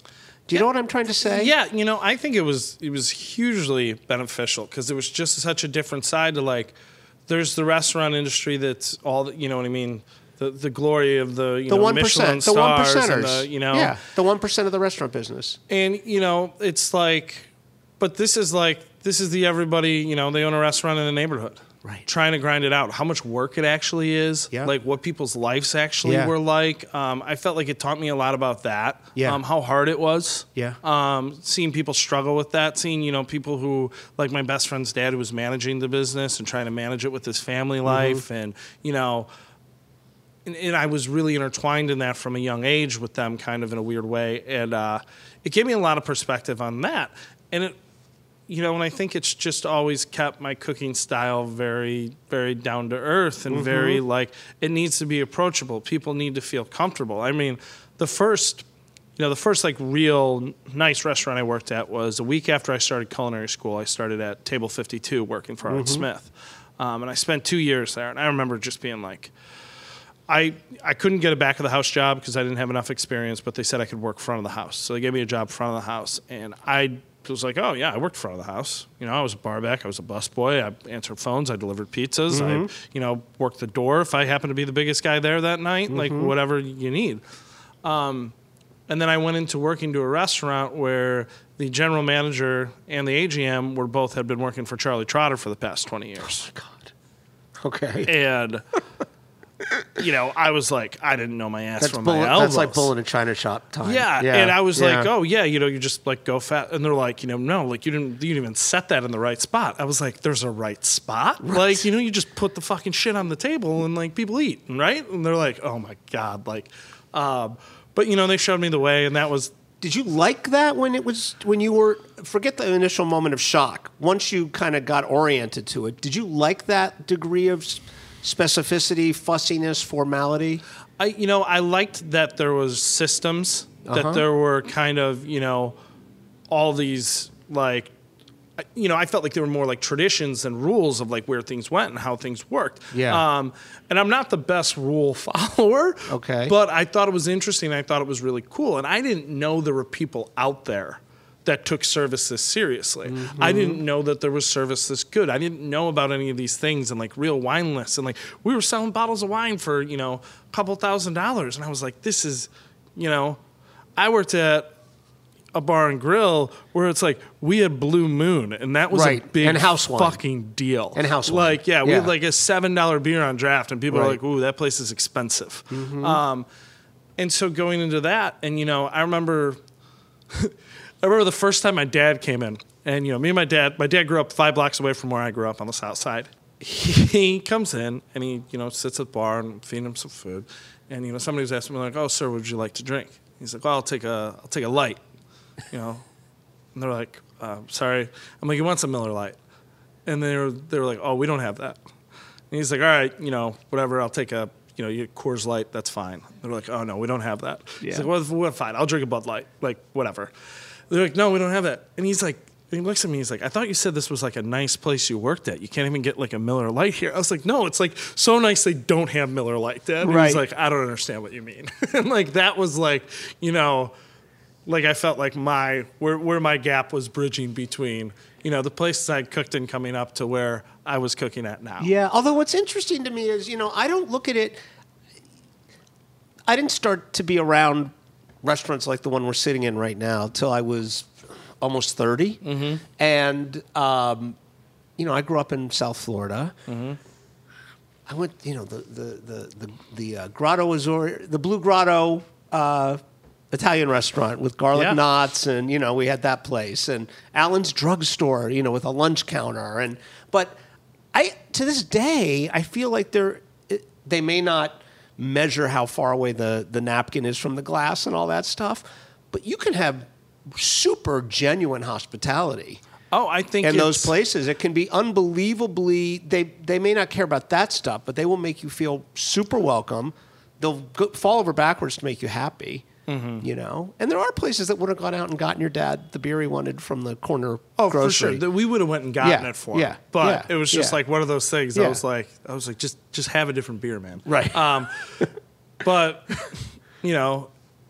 Do you know what I'm trying to say? Yeah, you know, I think it was it was hugely beneficial because it was just such a different side to like. There's the restaurant industry that's all the, you know what I mean. The the glory of the you The know one Michelin percent, the one stars and percenters. the, you know yeah, the one percent of the restaurant business. and you know it's like, but this is like this is the everybody you know they own a restaurant in the neighborhood. Right. Trying to grind it out. How much work it actually is. Yeah. Like what people's lives actually Yeah. were like. Um, I felt like it taught me a lot about that. Yeah. Um, how hard it was. Yeah. Um, seeing people struggle with that. Seeing, you know, people who, like my best friend's dad who was managing the business and trying to manage it with his family life. And, you know, and, and I was really intertwined in that from a young age with them kind of in a weird way. And uh, it gave me a lot of perspective on that. And it, you know, and I think it's just always kept my cooking style very, very down to earth and very like it needs to be approachable. People need to feel comfortable. I mean, the first, you know, the first like real nice restaurant I worked at was a week after I started culinary school. I started at Table fifty-two working for Art Smith, um, and I spent two years there. And I remember just being like, I I couldn't get a back of the house job because I didn't have enough experience, but they said I could work front of the house. So they gave me a job front of the house, and I was like, oh yeah, I worked front of the house. You know, I was a barback, I was a busboy, I answered phones, I delivered pizzas, I you know worked the door if I happened to be the biggest guy there that night, like whatever you need. Um, and then I went into working to a restaurant where the general manager and the A G M were both had been working for Charlie Trotter for the past twenty years. God. Okay. And you know, I was like, I didn't know my ass That's from bull, my elbows. That's like bull in a china shop time. Yeah. and I was yeah. like, oh yeah, you know, you just like go fat, and they're like, you know, no, like you didn't, you didn't even set that in the right spot. I was like, there's a right spot, like you know, you just put the fucking shit on the table and like people eat, right? And they're like, oh my god, like, um, but you know, they showed me the way, and that was. Did you like that when it was when you were forget the initial moment of shock? Once you kind of got oriented to it, did you like that degree of specificity, fussiness, formality? I, you know, I liked that there was systems, Uh-huh. that there were kind of, you know, all these like, I- you know, I felt like there were more like traditions and rules of like where things went and how things worked. Yeah. Um, and I'm not the best rule follower. Okay. But I thought it was interesting. I thought it was really cool. And I didn't know there were people out there that took service this seriously. I didn't know that there was service this good. I didn't know about any of these things and like real wine lists. And like we were selling bottles of wine for, you know, a couple thousand dollars. And I was like, this is, you know, I worked at a bar and grill where it's like we had Blue Moon, and that was Right. a big And house wine. fucking deal. And house wine. Like, yeah, we Yeah. had like a seven dollar beer on draft, and people are Right. like, ooh, that place is expensive. Um, and so going into that, and you know, I remember I remember the first time my dad came in, and you know, me and my dad, my dad grew up five blocks away from where I grew up on the south side. He comes in and he, you know, sits at the bar and feeding him some food, and you know, somebody was asking me like, "Oh, sir, what would you like to drink?" He's like, "Well, I'll take a, I'll take a light," you know, and they're like, uh, "Sorry," I'm like, "You want some Miller Lite?" And they were, they were like, "Oh, we don't have that." And he's like, "All right, you know, whatever, I'll take a, you know, you Coors Light, that's fine." They're like, "Oh no, we don't have that." He's like, "Well, well, fine, I'll drink a Bud Light, like whatever." They're like, "No, we don't have that." And he's like, he looks at me, he's like, "I thought you said this was like a nice place you worked at. You can't even get like a Miller Lite here." I was like, "No, it's like so nice they don't have Miller Lite, Dad." And Right. he's like, "I don't understand what you mean." And like that was like, you know, like I felt like my where where my gap was bridging between, you know, the places I'd cooked in coming up to where I was cooking at now. Yeah, although what's interesting to me is, you know, I don't look at it. I didn't start to be around restaurants like the one we're sitting in right now till I was almost thirty. Mm-hmm. And, um, you know, I grew up in South Florida. Mm-hmm. I went, you know, the the the the, the uh, Grotto Azure, the Blue Grotto uh, Italian restaurant with garlic Yeah. knots, and you know, we had that place, and Allen's Drugstore, you know, with a lunch counter, and but I to this day I feel like they're they may not measure how far away the the napkin is from the glass and all that stuff, but you can have super genuine hospitality. Oh, I think In those it's- places, it can be unbelievably. They they may not care about that stuff, but they will make you feel super welcome. They'll go, fall over backwards to make you happy. Mm-hmm. You know, and there are places that would have gone out and gotten your dad the beer he wanted from the corner Oh, grocery. for sure. That we would have went and gotten Yeah, it for him. yeah, But yeah, it was just yeah. like one of those things. Yeah. I was like, I was like, just just have a different beer, man. Right. Um, but you know,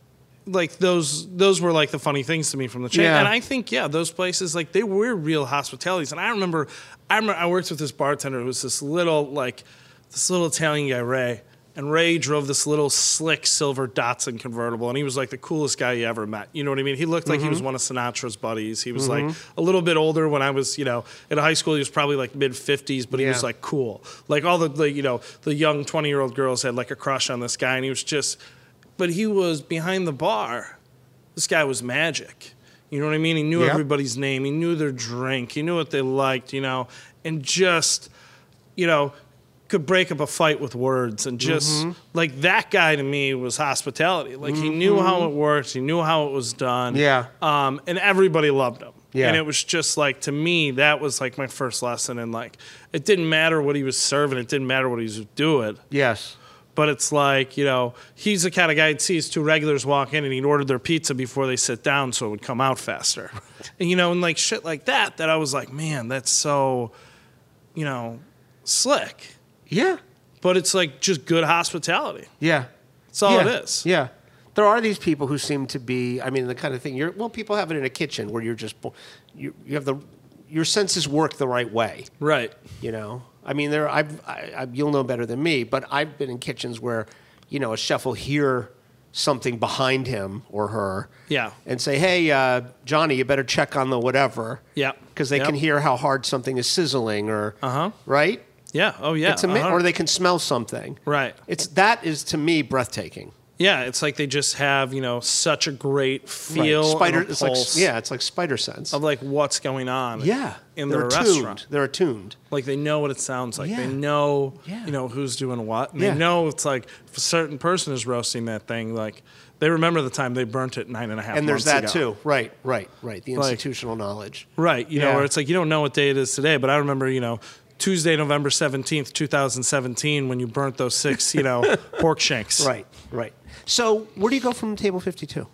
like those those were like the funny things to me from the chain. Yeah. And I think yeah, those places like they were real hospitalities. And I remember I remember I worked with this bartender who was this little like this little Italian guy, Ray. And Ray drove this little slick silver Datsun convertible, and he was like the coolest guy you ever met. You know what I mean? He looked like Mm-hmm. he was one of Sinatra's buddies. He was like a little bit older when I was, you know, in high school. He was probably like mid fifties, but he Yeah. was like cool. Like all the, the you know the young twenty year old girls had like a crush on this guy, and he was just. But he was behind the bar. This guy was magic. You know what I mean? He knew Yep. everybody's name. He knew their drink. He knew what they liked. You know, and just, you know. Could break up a fight with words and just Mm-hmm. like that guy to me was hospitality. Like he knew how it worked, he knew how it was done. Yeah. Um, and everybody loved him. Yeah. And it was just like to me that was like my first lesson. And like it didn't matter what he was serving, it didn't matter what he was doing. Yes. But it's like, you know, he's the kind of guy who'd see his two regulars walk in and he'd order their pizza before they sit down so it would come out faster. And, you know, and like shit like that, that I was like, man, that's so, you know, slick. Yeah. But it's like just good hospitality. Yeah. That's all yeah. it is. Yeah. There are these people who seem to be, I mean, the kind of thing you're, well, people have it in a kitchen where you're just, you, you have the, your senses work the right way. Right. You know, I mean, there, I've, I, I, you'll know better than me, but I've been in kitchens where, you know, a chef will hear something behind him or her. Yeah. And say, hey, uh, Johnny, you better check on the whatever. Yeah. Because they Yep. can hear how hard something is sizzling or, Uh-huh. right? Yeah. Oh, yeah. It's ama- uh-huh. or they can smell something. Right. It's, that is to me breathtaking. Yeah. It's like they just have, you know, such a great feel. Right. Spider, and a it's like, pulse yeah, it's like spider sense. of like what's going on. Yeah. In They're their attuned. restaurant. They're attuned. Like they know what it sounds like. Yeah. They know, Yeah. you know, who's doing what. And Yeah. they know it's like if a certain person is roasting that thing, like they remember the time they burnt it nine and a half And there's months that ago. too. Right, right, right. The Like- institutional knowledge. Right. You Yeah. know, where it's like you don't know what day it is today, but I remember, you know, Tuesday, November seventeenth, twenty seventeen, when you burnt those six, you know, pork shanks. Right, right. So where do you go from table fifty-two?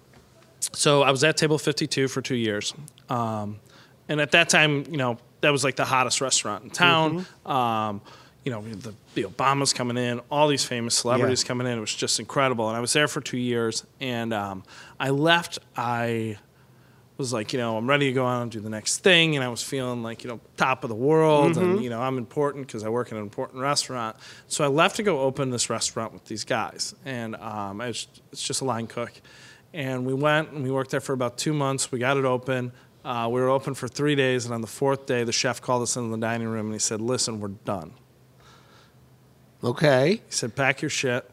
So I was at Table fifty-two for two years. Um, and at that time, you know, that was like the hottest restaurant in town. Mm-hmm. Um, you know, the, the Obamas coming in, all these famous celebrities Yeah. coming in. It was just incredible. And I was there for two years. And um, I left. I was like, you know, I'm ready to go on and do the next thing. And I was feeling like, you know, top of the world. Mm-hmm. And, you know, I'm important because I work in an important restaurant. So I left to go open this restaurant with these guys. And um, I was, it's just a line cook. And we went and we worked there for about two months. We got it open. Uh, we were open for three days. And on the fourth day, the chef called us into the dining room and he said, listen, we're done. Okay, He said, pack your shit.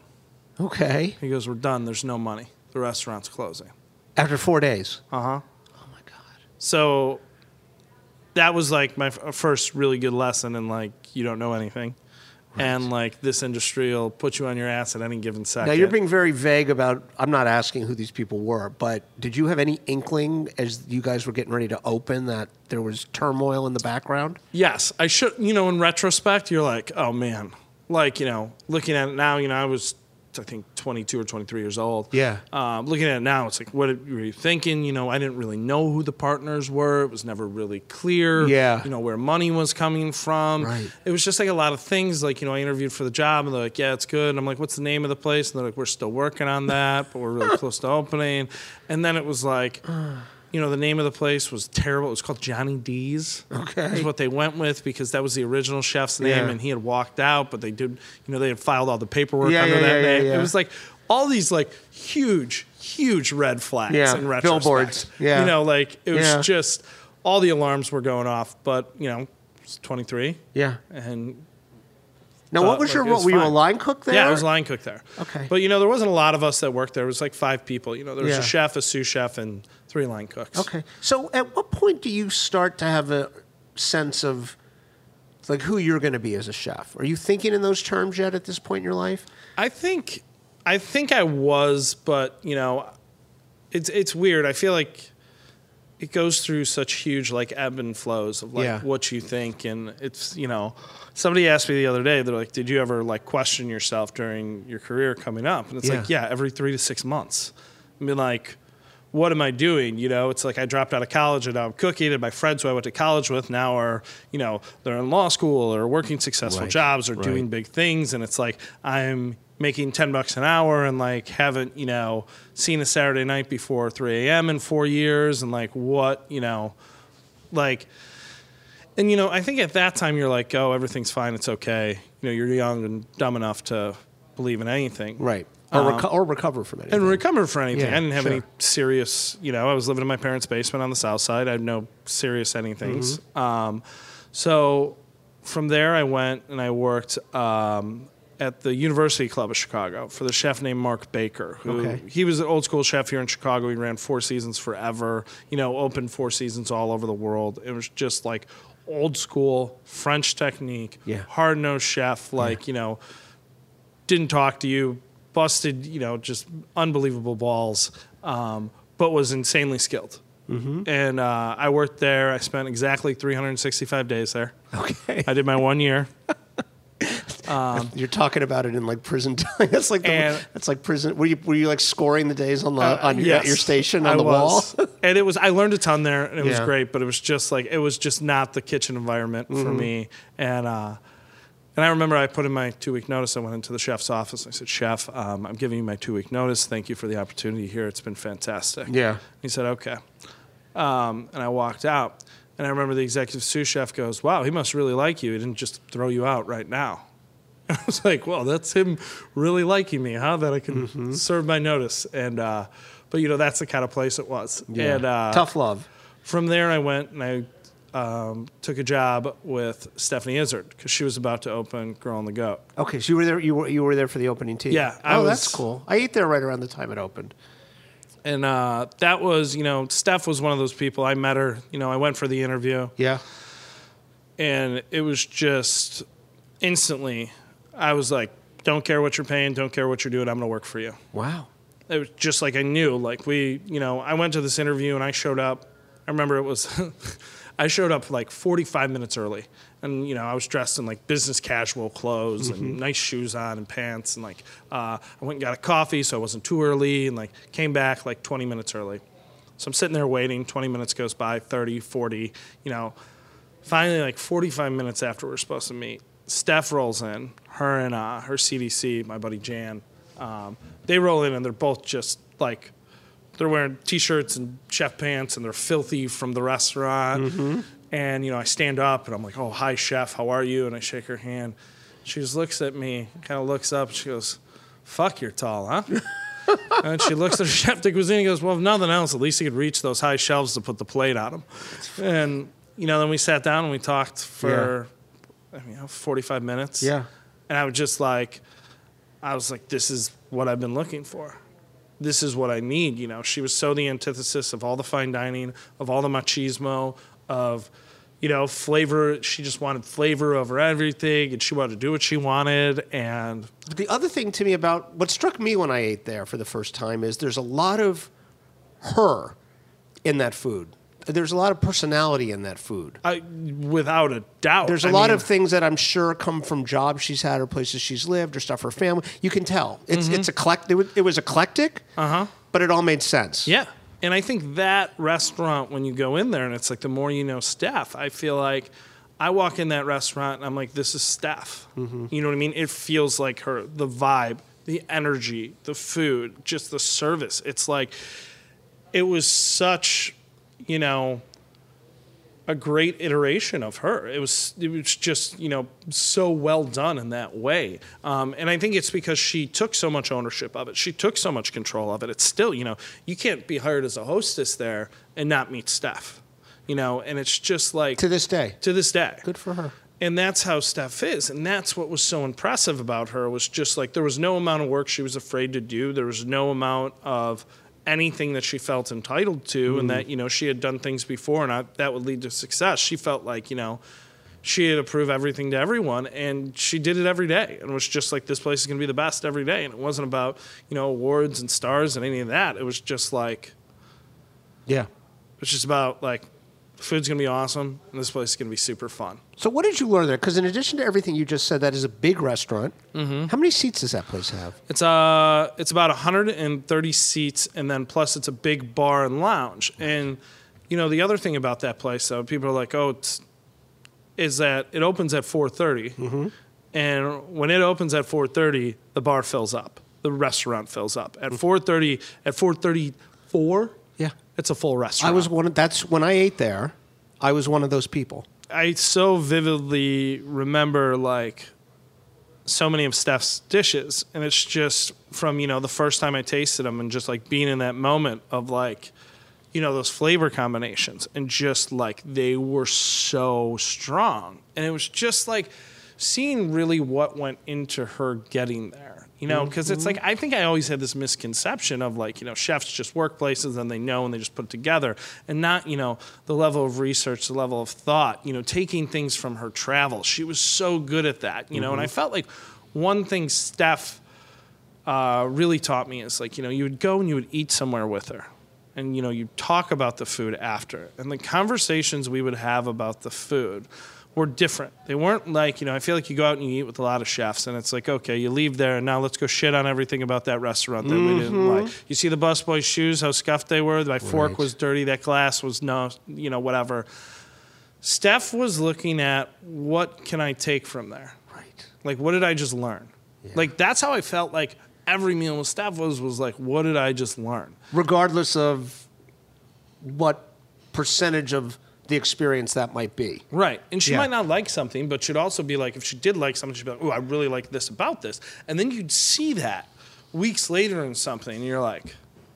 okay. He goes, we're done. There's no money. The restaurant's closing. After four days. Uh-huh. Oh my God. So that was like my f- first really good lesson in like, you don't know anything. And like this industry will put you on your ass at any given second. Now you're being very vague about. I'm not asking who these people were, but did you have any inkling as you guys were getting ready to open that there was turmoil in the background? Yes, I should. You know, in retrospect, you're like, oh man, like you know, looking at it now, you know, I was, I think, twenty-two or twenty-three years old. Yeah. Um, looking at it now, it's like, what were you thinking? You know, I didn't really know who the partners were. It was never really clear. Yeah. You know, where money was coming from. Right. It was just like a lot of things. Like, you know, I interviewed for the job, and they're like, yeah, it's good. And I'm like, what's the name of the place? And they're like, we're still working on that, but we're really close to opening. And then it was like. You know, the name of the place was terrible. It was called Johnny D's. Okay. Is what they went with because that was the original chef's name, Yeah. and he had walked out, but they did, you know, they had filed all the paperwork Yeah, under yeah, that yeah, yeah, name. yeah. It was like all these like huge, huge red flags Yeah, in retrospect. billboards. Yeah. You know, like it was Yeah. just all the alarms were going off, but you know, I was twenty-three. Yeah. And Now, thought, what was like, your it role? was Were you a fine. line cook there? Yeah, I was a line cook there. Okay. But you know, there wasn't a lot of us that worked there. It was like five people. You know, there was Yeah. a chef, a sous chef, and three line cooks. Okay. So, at what point do you start to have a sense of like who you're going to be as a chef? Are you thinking in those terms yet at this point in your life? I think, I think I was, but you know, it's it's weird. I feel like it goes through such huge like ebb and flows of like Yeah. what you think, and it's you know, somebody asked me the other day. They're like, "Did you ever like question yourself during your career coming up?" And it's like, Yeah. yeah, every three to six months. I mean, like. What am I doing? You know, it's like I dropped out of college and now I'm cooking, and my friends who I went to college with now are, you know, they're in law school or working successful Right, jobs or right. doing big things. And it's like I'm making ten bucks an hour and like haven't, you know, seen a Saturday night before three a.m. in four years and like what, you know, like, and, you know, I think at that time you're like, oh, everything's fine. It's okay. You know, you're young and dumb enough to believe in anything. Right. Or, Um, reco- or recover from anything. And recover for anything. Yeah, I didn't have sure. any serious, you know, I was living in my parents' basement on the south side. I had no serious anythings. Mm-hmm. Um, so from there, I went and I worked um, at the University Club of Chicago for the chef named Mark Baker, who Okay. he was an old school chef here in Chicago. He ran Four Seasons forever, you know, opened Four Seasons all over the world. It was just like old school French technique, Yeah. hard-nosed chef, like, you know, didn't talk to you, busted, you know, just unbelievable balls, um, but was insanely skilled. Mm-hmm. And uh, I worked there. I spent exactly three hundred sixty-five days there. Okay. I did my one year. You're talking about it in like prison time. That's like the, And- that's like prison. Were you were you like scoring the days on the Uh, on your, yes, at your station on I the was. wall? And it was, I learned a ton there, and it was Yeah. great, but it was just like, it was just not the kitchen environment for Mm-hmm. me. And, uh, and I remember I put in my two-week notice. I went into the chef's office. I said, Chef, um, I'm giving you my two-week notice. Thank you for the opportunity here. It's been fantastic. Yeah. He said, okay. Um, and I walked out. And I remember the executive sous chef goes, wow, he must really like you. He didn't just throw you out right now. I was like, well, that's him really liking me, huh? That I can Mm-hmm. serve my notice. And, uh, but, you know, that's the kind of place it was. And uh, Tough love. from there, I went and I um, took a job with Stephanie Izzard because she was about to open Girl on the Goat. Okay, so you were there. You were you were there for the opening too. Yeah, I oh, was- that's cool. I ate there right around the time it opened. And uh, that was, you know, Steph was one of those people. I met her, you know, I went for the interview. Yeah. And it was just instantly, I was like, don't care what you're paying, don't care what you're doing, I'm going to work for you. Wow. It was just like I knew, like we, you know, I went to this interview and I showed up. I remember it was, I showed up like forty-five minutes early. And, you know, I was dressed in like business casual clothes and nice shoes on and pants. And like, uh, I went and got a coffee so I wasn't too early and like came back like twenty minutes early. So I'm sitting there waiting, twenty minutes goes by, thirty, forty, you know. Finally, like forty-five minutes after we're supposed to meet, Steph rolls in, her and uh, her C D C, my buddy Jan. Um, they roll in and they're both just like, they're wearing T-shirts and chef pants and they're filthy from the restaurant. And, you know, I stand up and I'm like, oh, hi, chef, how are you? And I shake her hand. She just looks at me, kind of looks up, and she goes, fuck, you're tall, huh? And she looks at her chef de cuisine and goes, well, if nothing else, at least he could reach those high shelves to put the plate on them. And, you know, then we sat down and we talked for, I mean, you know, forty-five minutes. Yeah. And I was just like, I was like, this is what I've been looking for. This is what I need. You know, she was so the antithesis of all the fine dining, of all the machismo, of, you know, flavor. She just wanted flavor over everything, and she wanted to do what she wanted. And But the other thing to me about what struck me when I ate there for the first time is there's a lot of her in that food. There's a lot of personality in that food. I, without a doubt, There's a I lot mean, of things that I'm sure come from jobs she's had or places she's lived or stuff her family. You can tell. It's it's eclectic. It was, it was eclectic, uh-huh. but it all made sense. Yeah. And I think that restaurant, when you go in there and it's like the more you know Steph, I feel like I walk in that restaurant and I'm like, this is Steph. Mm-hmm. You know what I mean? It feels like her, the vibe, the energy, the food, just the service. It's like, it was such, you know, a great iteration of her. It was it was just, you know, so well done in that way. Um, and I think it's because she took so much ownership of it. She took so much control of it. It's still, you know, you can't be hired as a hostess there and not meet Steph, you know, and it's just like... To this day. To this day. Good for her. And that's how Steph is. And that's what was so impressive about her, was just like there was no amount of work she was afraid to do. There was no amount of anything that she felt entitled to, Mm-hmm. and that, you know, she had done things before and I, that would lead to success. She felt like, you know, she had to prove everything to everyone, and she did it every day. And it was just like, this place is going to be the best every day. And it wasn't about, you know, awards and stars and any of that. It was just like, Yeah. it was just about like, the food's going to be awesome, and this place is going to be super fun. So what did you learn there? Because in addition to everything you just said, that is a big restaurant. Mm-hmm. How many seats does that place have? It's uh it's about one hundred thirty seats, and then plus it's a big bar and lounge. And you know, the other thing about that place, though, people are like, oh, it's, is that it opens at four thirty, Mm-hmm. And when it opens at four thirty, the bar fills up. The restaurant fills up. At four thirty, at four thirty-four, Yeah. it's a full restaurant. I was one of, that's when I ate there, I was one of those people. I so vividly remember like so many of Steph's dishes, and it's just from, you know, the first time I tasted them and just like being in that moment of like, you know, those flavor combinations, and just like they were so strong. And it was just like seeing really what went into her getting there, you know, because it's like, I think I always had this misconception of like, you know, chefs just work places and they know and they just put it together, and not, you know, the level of research, the level of thought, you know, taking things from her travels. She was so good at that, you know, and I felt like one thing Steph uh, really taught me is like, you know, you would go and you would eat somewhere with her, and, you know, you talk about the food after, and the conversations we would have about the food were different. They weren't like, you know, I feel like you go out and you eat with a lot of chefs, and it's like, okay, you leave there, and now let's go shit on everything about that restaurant that mm-hmm. we didn't like. You see the busboy's shoes, how scuffed they were. My fork Right. was dirty. That glass was no, you know, whatever. Steph was looking at, what can I take from there? Right. Like, what did I just learn? Yeah. Like, that's how I felt like every meal with Steph was, was like, what did I just learn? Regardless of what percentage of the experience that might be. Right. And she Yeah. might not like something, but she'd also be like, if she did like something, she'd be like, oh, I really like this about this. And then you'd see that weeks later in something, and you're like,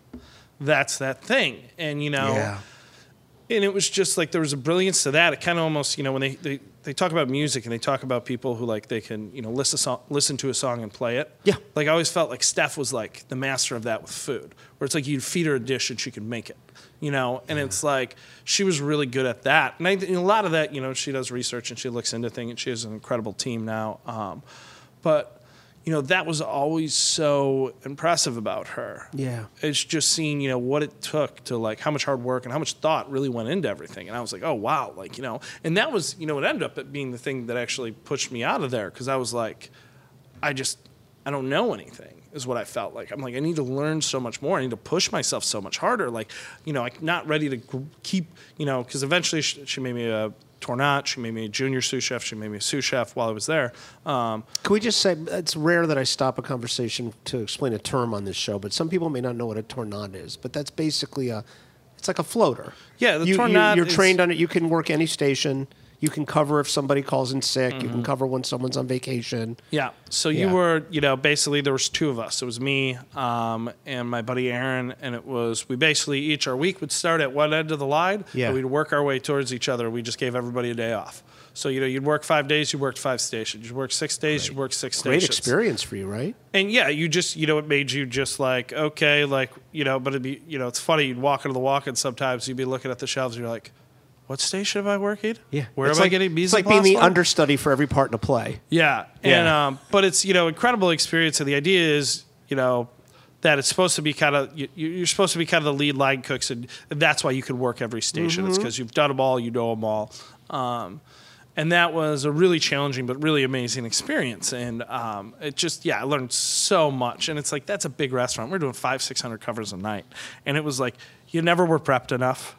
that's that thing. And, you know, Yeah. and it was just like, there was a brilliance to that. It kind of almost, you know, when they, they, they talk about music and they talk about people who like, they can, you know, listen, so- listen to a song and play it. Yeah. Like, I always felt like Steph was like the master of that with food, where it's like you'd feed her a dish and she could make it, you know? And it's like, she was really good at that. And, I, and a lot of that, you know, she does research and she looks into things, and she has an incredible team now. Um, but, you know, that was always so impressive about her. Yeah. It's just seeing, you know, what it took to, like, how much hard work and how much thought really went into everything. And I was like, oh, wow. Like, you know, and that was, you know, it ended up being the thing that actually pushed me out of there, because I was like, I just, I don't know anything, is what I felt like. I'm like, I need to learn so much more. I need to push myself so much harder. Like, you know, I'm not ready to g- keep, you know, because eventually she, she made me a tournat, she made me a junior sous chef, she made me a sous chef while I was there. Um, Can we just say, it's rare that I stop a conversation to explain a term on this show, but some people may not know what a tournat is, but that's basically a, it's like a floater. Yeah, the you, tournat you, You're is- trained on it. You can work any station. You can cover if somebody calls in sick. You Mm-hmm. can cover when someone's on vacation. Yeah. So Yeah. you were, you know, basically there was two of us. It was me um, and my buddy Aaron, and it was, we basically each our week would start at one end of the line, Yeah. and we'd work our way towards each other. We just gave everybody a day off. So, you know, you'd work five days, you worked five stations. You'd work six days, you worked six Great stations. experience for you, right? And yeah, you just, you know, it made you just like, okay, like, you know, but it'd be, you know, it's funny, you'd walk into the walk-in sometimes, you'd be looking at the shelves, and you're like, what station am I working? Where it's am like, I getting It's mise en like being the place from? understudy for every part in a play. Yeah, and Yeah. um, but it's, you know, incredible experience, and the idea is, you know, that it's supposed to be kind of you, you're supposed to be kind of the lead line cooks, and that's why you can work every station. It's because you've done them all, you know them all, um, and that was a really challenging but really amazing experience. And um, it just, yeah, I learned so much. And it's like, that's a big restaurant. We're doing five, six hundred covers a night, and it was like you never were prepped enough.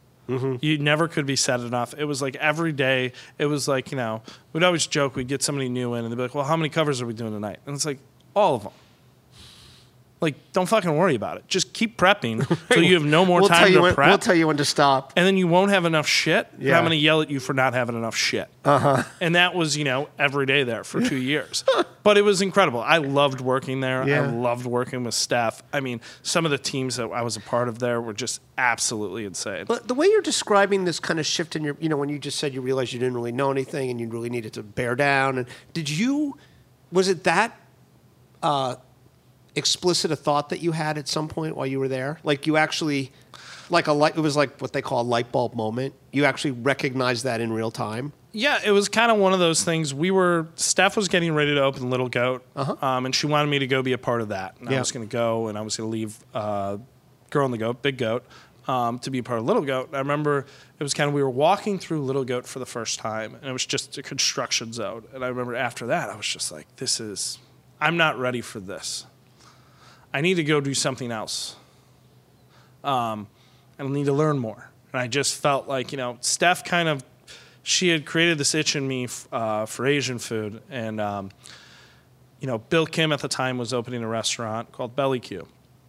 You never could be said enough. It was like every day, it was like, you know, we'd always joke, we'd get somebody new in, and they'd be like, well, how many covers are we doing tonight? And it's like, all of them. Like, don't fucking worry about it. Just keep prepping until you have no more we'll time tell you to when, prep. We'll tell you when to stop. And then you won't have enough shit. And Yeah. I'm going to yell at you for not having enough shit. Uh-huh. And that was, you know, every day there for two years. But it was incredible. I loved working there. Yeah. I loved working with staff. I mean, some of the teams that I was a part of there were just absolutely insane. But the way you're describing this kind of shift in your, you know, when you just said you realized you didn't really know anything and you really needed to bear down, and did you, was it that uh, explicit a thought that you had at some point while you were there? Like you actually, like a light, it was like what they call a light bulb moment. You actually recognized that in real time. Yeah, it was kind of one of those things. We were, Steph was getting ready to open Little Goat, Uh-huh. um, and she wanted me to go be a part of that. And Yeah. I was going to go, and I was going to leave uh, Girl in the Goat, Big Goat, um, to be a part of Little Goat. And I remember it was kind of, we were walking through Little Goat for the first time, and it was just a construction zone. And I remember after that, I was just like, this is, I'm not ready for this. I need to go do something else. Um, and I need to learn more. And I just felt like, you know, Steph kind of, she had created this itch in me uh, for Asian food. And, um, you know, Bill Kim at the time was opening a restaurant called Belly Q.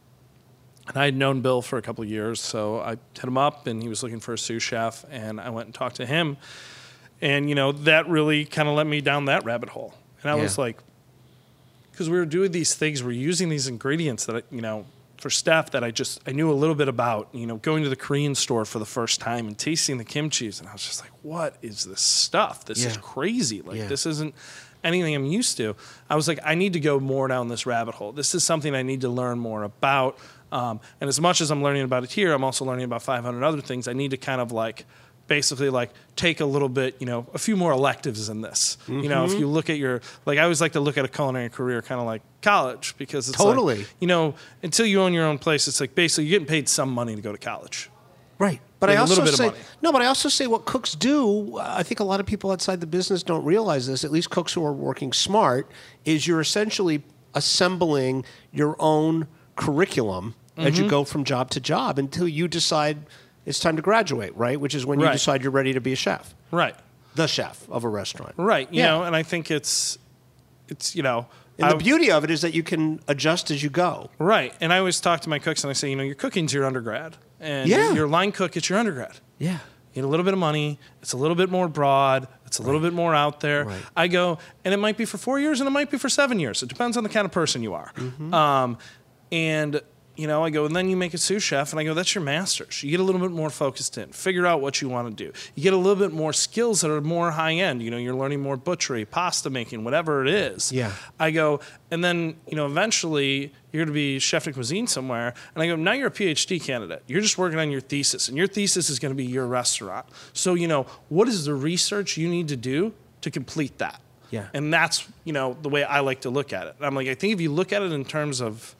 And I had known Bill for a couple of years, so I hit him up, and he was looking for a sous chef, and I went and talked to him. And, you know, that really kind of led me down that rabbit hole. And I Yeah. was like, because we were doing these things, we're using these ingredients that, I, you know, for stuff that I just, I knew a little bit about, you know, going to the Korean store for the first time and tasting the kimchi. And I was just like, what is this stuff? This is Yeah. crazy. Like, Yeah. this isn't anything I'm used to. I was like, I need to go more down this rabbit hole. This is something I need to learn more about. Um, and as much as I'm learning about it here, I'm also learning about five hundred other things. I need to kind of like, basically like take a little bit, you know, a few more electives in this. You know, if you look at your, like I always like to look at a culinary career kind of like college, because it's Totally. like, you know, until you own your own place, it's like basically you're getting paid some money to go to college. Right. But Like I a also little bit of say money. no. But I also say what cooks do. uh, I think a lot of people outside the business don't realize this. At least cooks who are working smart is you're essentially assembling your own curriculum as Mm-hmm. you go from job to job until you decide it's time to graduate. Right, which is when you Right. decide you're ready to be a chef, Right. the chef of a restaurant. Right. You Yeah. know, and I think it's, it's, you know, And I- the beauty of it is that you can adjust as you go. right. And I always talk to my cooks and I say, you know, your cooking's your undergrad. And Yeah. your line cook, it's your undergrad. Yeah. You get a little bit of money. It's a little bit more broad. It's a little bit more out there. Right. I go, and it might be for four years and it might be for seven years. It depends on the kind of person you are. Mm-hmm. Um, and, you know, I go, and then you make a sous chef, and I go, that's your master's. You get a little bit more focused in, figure out what you want to do. You get a little bit more skills that are more high end. You know, you're learning more butchery, pasta making, whatever it is. Yeah. I go, and then, you know, eventually you're going to be chef de cuisine somewhere. And I go, now you're a PhD candidate. You're just working on your thesis, and your thesis is going to be your restaurant. So, you know, what is the research you need to do to complete that? Yeah. And that's, you know, the way I like to look at it. And I'm like, I think if you look at it in terms of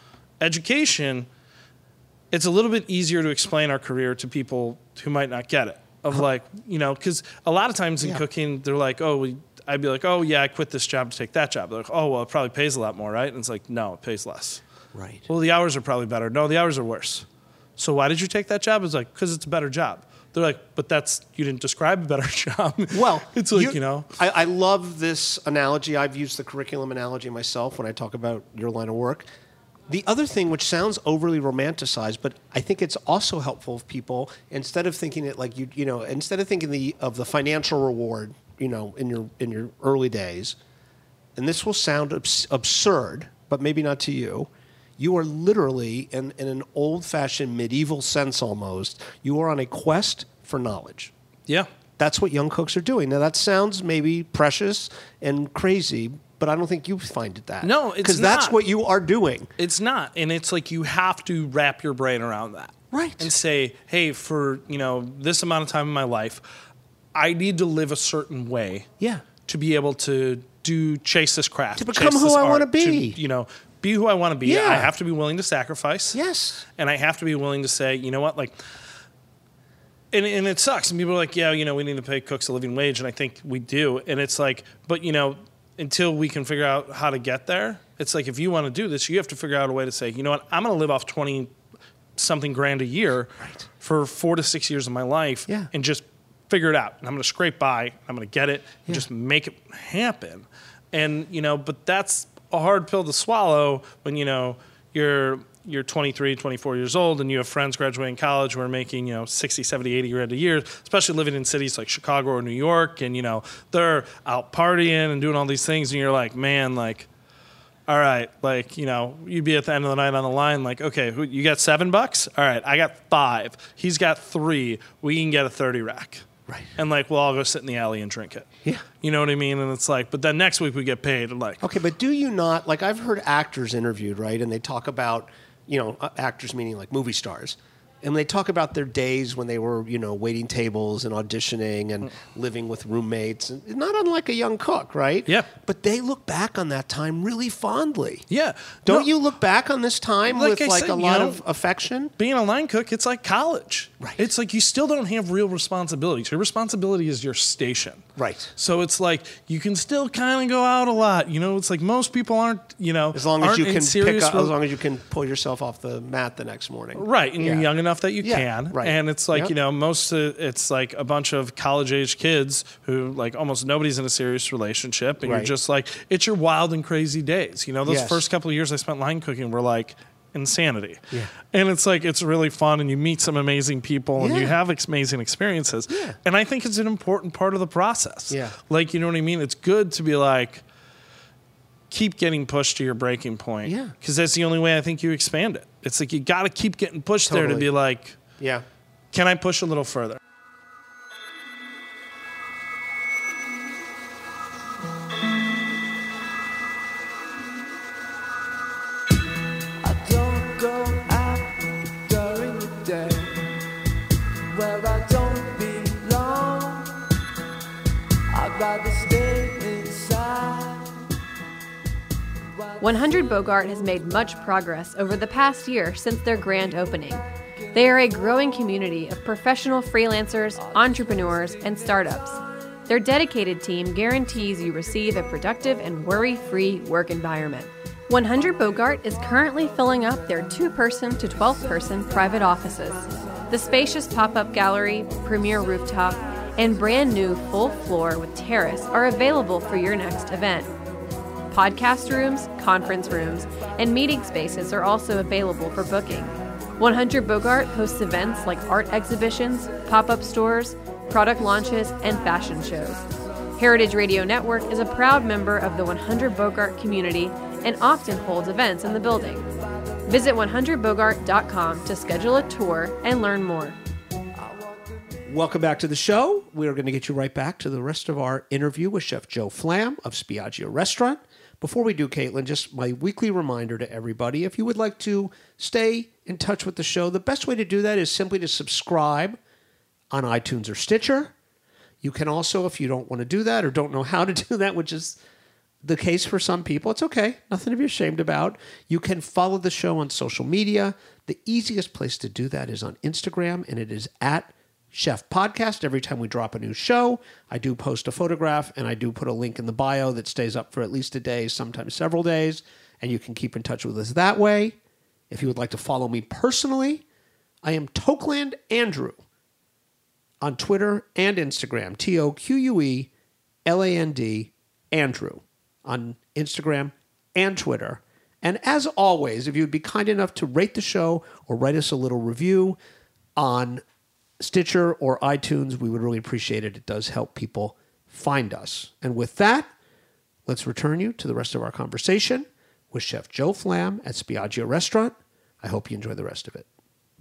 education, it's a little bit easier to explain our career to people who might not get it. Of like, you know, because a lot of times in Yeah. cooking, they're like, oh, we, I'd be like, oh, yeah, I quit this job to take that job. They're like, oh, well, it probably pays a lot more, right? And it's like, no, it pays less. Right. Well, the hours are probably better. No, the hours are worse. So why did you take that job? It's like, because it's a better job. They're like, but that's, you didn't describe a better job. Well, it's like, you, know. I, I love this analogy. I've used the curriculum analogy myself when I talk about your line of work. The other thing, which sounds overly romanticized, but I think it's also helpful if people, instead of thinking it like you, you know, instead of thinking the of the financial reward, you know, in your in your early days, and this will sound abs- absurd, but maybe not to you. You are literally, in, in an old-fashioned medieval sense almost, you are on a quest for knowledge. Yeah. That's what young cooks are doing. Now, that sounds maybe precious and crazy, but I don't think you find it that. No, it's Because that's not. what you are doing. It's not. And it's like you have to wrap your brain around that. Right. And say, hey, for, you know, this amount of time in my life, I need to live a certain way Yeah. to be able to do chase this craft. To become chase who this I wanna art, be. To, you know, be who I want to be. Yeah. I have to be willing to sacrifice. Yes. And I have to be willing to say, you know what, like, and, and it sucks. And people are like, yeah, you know, we need to pay cooks a living wage. And I think we do. And it's like, but, you know, until we can figure out how to get there, it's like, if you want to do this, you have to figure out a way to say, you know what, I'm going to live off twenty something grand a year Right. for four to six years of my life Yeah. and just figure it out. And I'm going to scrape by. I'm going to get it and Yeah. just make it happen. And, you know, but that's a hard pill to swallow when, you know, you're you're twenty-three, twenty-four years old and you have friends graduating college who are making, you know, sixty, seventy, eighty grand a year, especially living in cities like Chicago or New York. And, you know, they're out partying and doing all these things. And you're like, man, like, all right, like, you know, you'd be at the end of the night on the line, like, okay, who, you got seven bucks? All right, I got five. He's got three. We can get a thirty rack. Right. And, like, we'll all go sit in the alley and drink it. Yeah. You know what I mean? And it's like, but then next week we get paid. And, like, Okay, but do you not, like I've heard actors interviewed, right? And they talk about, you know, uh, actors meaning like movie stars. And they talk about their days when they were, you know, waiting tables and auditioning and living with roommates. And not unlike a young cook, right? Yeah. But they look back on that time really fondly. yeah. Don't No, you look back on this time Like with I like said, a you lot know, of affection? being a line cook, it's like college. Right. It's like you still don't have real responsibilities. Your responsibility is your station. Right. So it's like you can still kind of go out a lot. You know, it's like most people aren't, you know, As long as aren't you in can pick serious up, rel- as long as you can pull yourself off the mat the next morning. Right, and Yeah. you're young enough that you Yeah, can. right. And it's like, Yep. you know, most uh, it's like a bunch of college-age kids who, like, almost nobody's in a serious relationship. And Right. you're just like, it's your wild and crazy days. You know, those Yes. first couple of years I spent line cooking were like insanity. Yeah. And it's like, it's really fun, and you meet some amazing people, and you Yeah. have ex- amazing experiences. Yeah. And I think it's an important part of the process. Yeah. Like, you know what I mean? It's good to be like, keep getting pushed to your breaking point. Yeah. Because that's the only way I think you expand it. It's like you got to keep getting pushed there to Totally. be like, Yeah. can I push a little further? I don't go out during the day where I don't belong. I'd rather stay inside. one hundred Bogart has made much progress over the past year since their grand opening. They are a growing community of professional freelancers, entrepreneurs, and startups. Their dedicated team guarantees you receive a productive and worry-free work environment. one hundred Bogart is currently filling up their two-person to twelve-person private offices. The spacious pop-up gallery, premier rooftop, and brand new full floor with terrace are available for your next event. Podcast rooms, conference rooms, and meeting spaces are also available for booking. one hundred Bogart hosts events like art exhibitions, pop-up stores, product launches, and fashion shows. Heritage Radio Network is a proud member of the one hundred Bogart community and often holds events in the building. Visit one hundred bogart dot com to schedule a tour and learn more. Welcome back to the show. We are going to get you right back to the rest of our interview with Chef Joe Flam of Spiaggia Restaurant. Before we do, Caitlin, just my weekly reminder to everybody, if you would like to stay in touch with the show, the best way to do that is simply to subscribe on iTunes or Stitcher. You can also, if you don't want to do that or don't know how to do that, which is the case for some people, it's okay. Nothing to be ashamed about. You can follow the show on social media. The easiest place to do that is on Instagram, and it is at Chef Podcast. Every time we drop a new show, I do post a photograph, and I do put a link in the bio that stays up for at least a day, sometimes several days, and you can keep in touch with us that way. If you would like to follow me personally, I am Tokeland Andrew on Twitter and Instagram, T O Q U E L A N D, Andrew, on Instagram and Twitter. And as always, if you would be kind enough to rate the show or write us a little review on Stitcher or iTunes, we would really appreciate it. It does help people find us. And with that, let's return you to the rest of our conversation with Chef Joe Flam at Spiaggia Restaurant. I hope you enjoy the rest of it.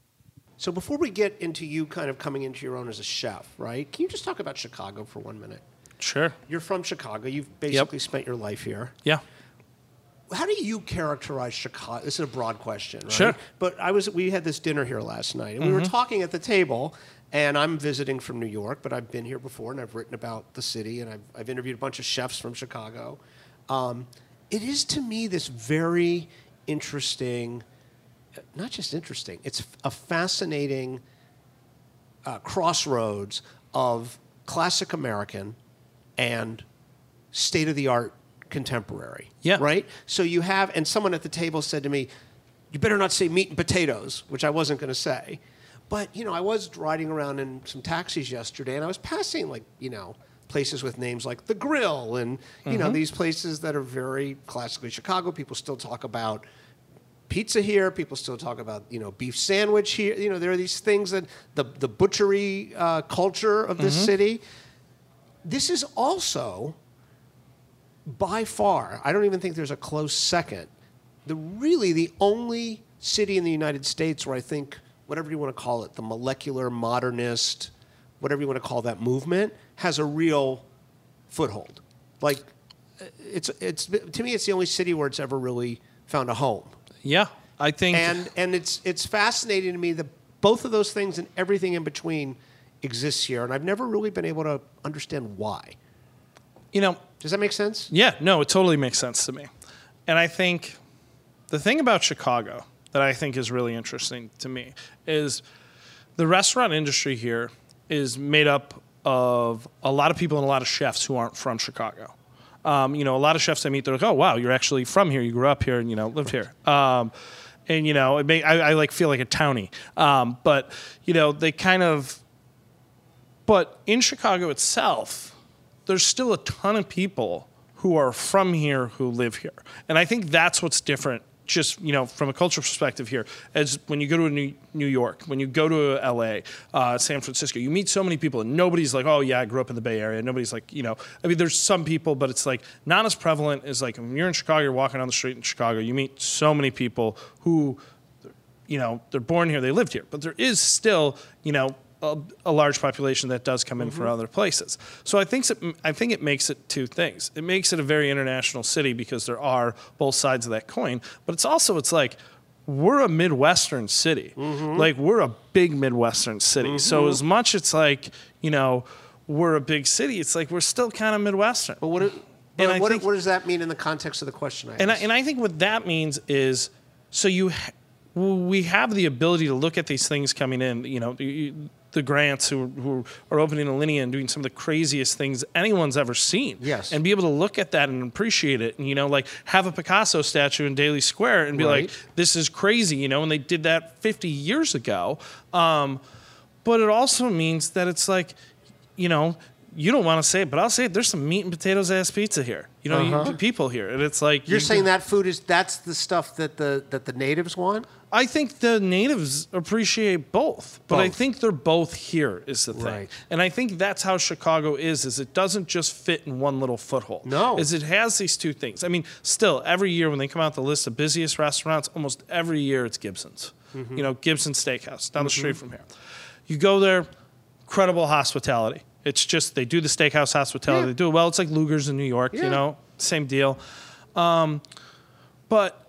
So before we get into you kind of coming into your own as a chef, right, can you just talk about Chicago for one minute? Sure. You're from Chicago. You've basically spent your life here. Yeah. How do you characterize Chicago? This is a broad question, right? Sure. But I was we had this dinner here last night, and we were talking at the table, and I'm visiting from New York, but I've been here before, and I've written about the city, and I've, I've interviewed a bunch of chefs from Chicago. Um, it is, to me, this very interesting, not just interesting, it's a fascinating uh, crossroads of classic American and state-of-the-art contemporary. Yeah. Right? So you have, and someone at the table said to me, you better not say meat and potatoes, which I wasn't going to say. But, you know, I was riding around in some taxis yesterday, and I was passing, like, you know, places with names like The Grill and, you know, these places that are very classically Chicago. People still talk about pizza here. People still talk about, you know, beef sandwich here. You know, there are these things that the, the butchery uh, culture of this city. This is also, by far, I don't even think there's a close second, the really the only city in the United States where I think, whatever you want to call it, the molecular modernist, whatever you want to call that movement, has a real foothold. Like, it's it's to me, it's the only city where it's ever really found a home. Yeah. I think. And and it's it's fascinating to me that both of those things and everything in between exists here, and I've never really been able to understand why. you know, Does that make sense? Yeah, no, it totally makes sense to me. And I think the thing about Chicago that I think is really interesting to me is the restaurant industry here is made up of a lot of people and a lot of chefs who aren't from Chicago. Um, you know, a lot of chefs I meet, they're like, oh, wow, you're actually from here. You grew up here and, you know, lived here. Um, and, you know, it may, I, I like feel like a townie. Um, but, you know, they kind of, but in Chicago itself, there's still a ton of people who are from here who live here. And I think that's what's different, just, you know, from a cultural perspective here, as when you go to New, New York, when you go to L A, uh, San Francisco, you meet so many people and nobody's like, oh yeah, I grew up in the Bay Area. Nobody's like, you know, I mean, there's some people, but it's like not as prevalent as like when you're in Chicago, you're walking down the street in Chicago, you meet so many people who, you know, they're born here, they lived here, but there is still, you know, A, a large population that does come in mm-hmm. from other places. So I think it, I think it makes it two things. It makes it a very international city because there are both sides of that coin, but it's also, it's like, we're a Midwestern city. Mm-hmm. Like, we're a big Midwestern city. Mm-hmm. So as much it's like, you know, we're a big city, it's like we're still kind of Midwestern. But what, it, but and what, think, what does that mean in the context of the question I asked? And I, and I think what that means is, so you, we have the ability to look at these things coming in, you know, you, the Grants who, who are opening a Linea and doing some of the craziest things anyone's ever seen. Yes. And be able to look at that and appreciate it. And, you know, like have a Picasso statue in Daly Square and be right. like, this is crazy, you know, and they did that fifty years ago. Um, but it also means that it's like, you know, you don't want to say it, but I'll say it. There's some meat and potatoes ass pizza here. You know, uh-huh. you, people here. And it's like... You're you saying can, that food is, that's the stuff that the that the natives want? I think the natives appreciate both, but both. I think they're both here is the thing. Right. And I think that's how Chicago is, is it doesn't just fit in one little foothold. No. Is it has these two things. I mean, still, every year when they come out the list of busiest restaurants, almost every year it's Gibson's. Mm-hmm. You know, Gibson Steakhouse down the mm-hmm. street from here. You go there, incredible hospitality. It's just, they do the steakhouse hospitality. Yeah. They do it well. It's like Luger's in New York, yeah. you know, same deal. Um, but,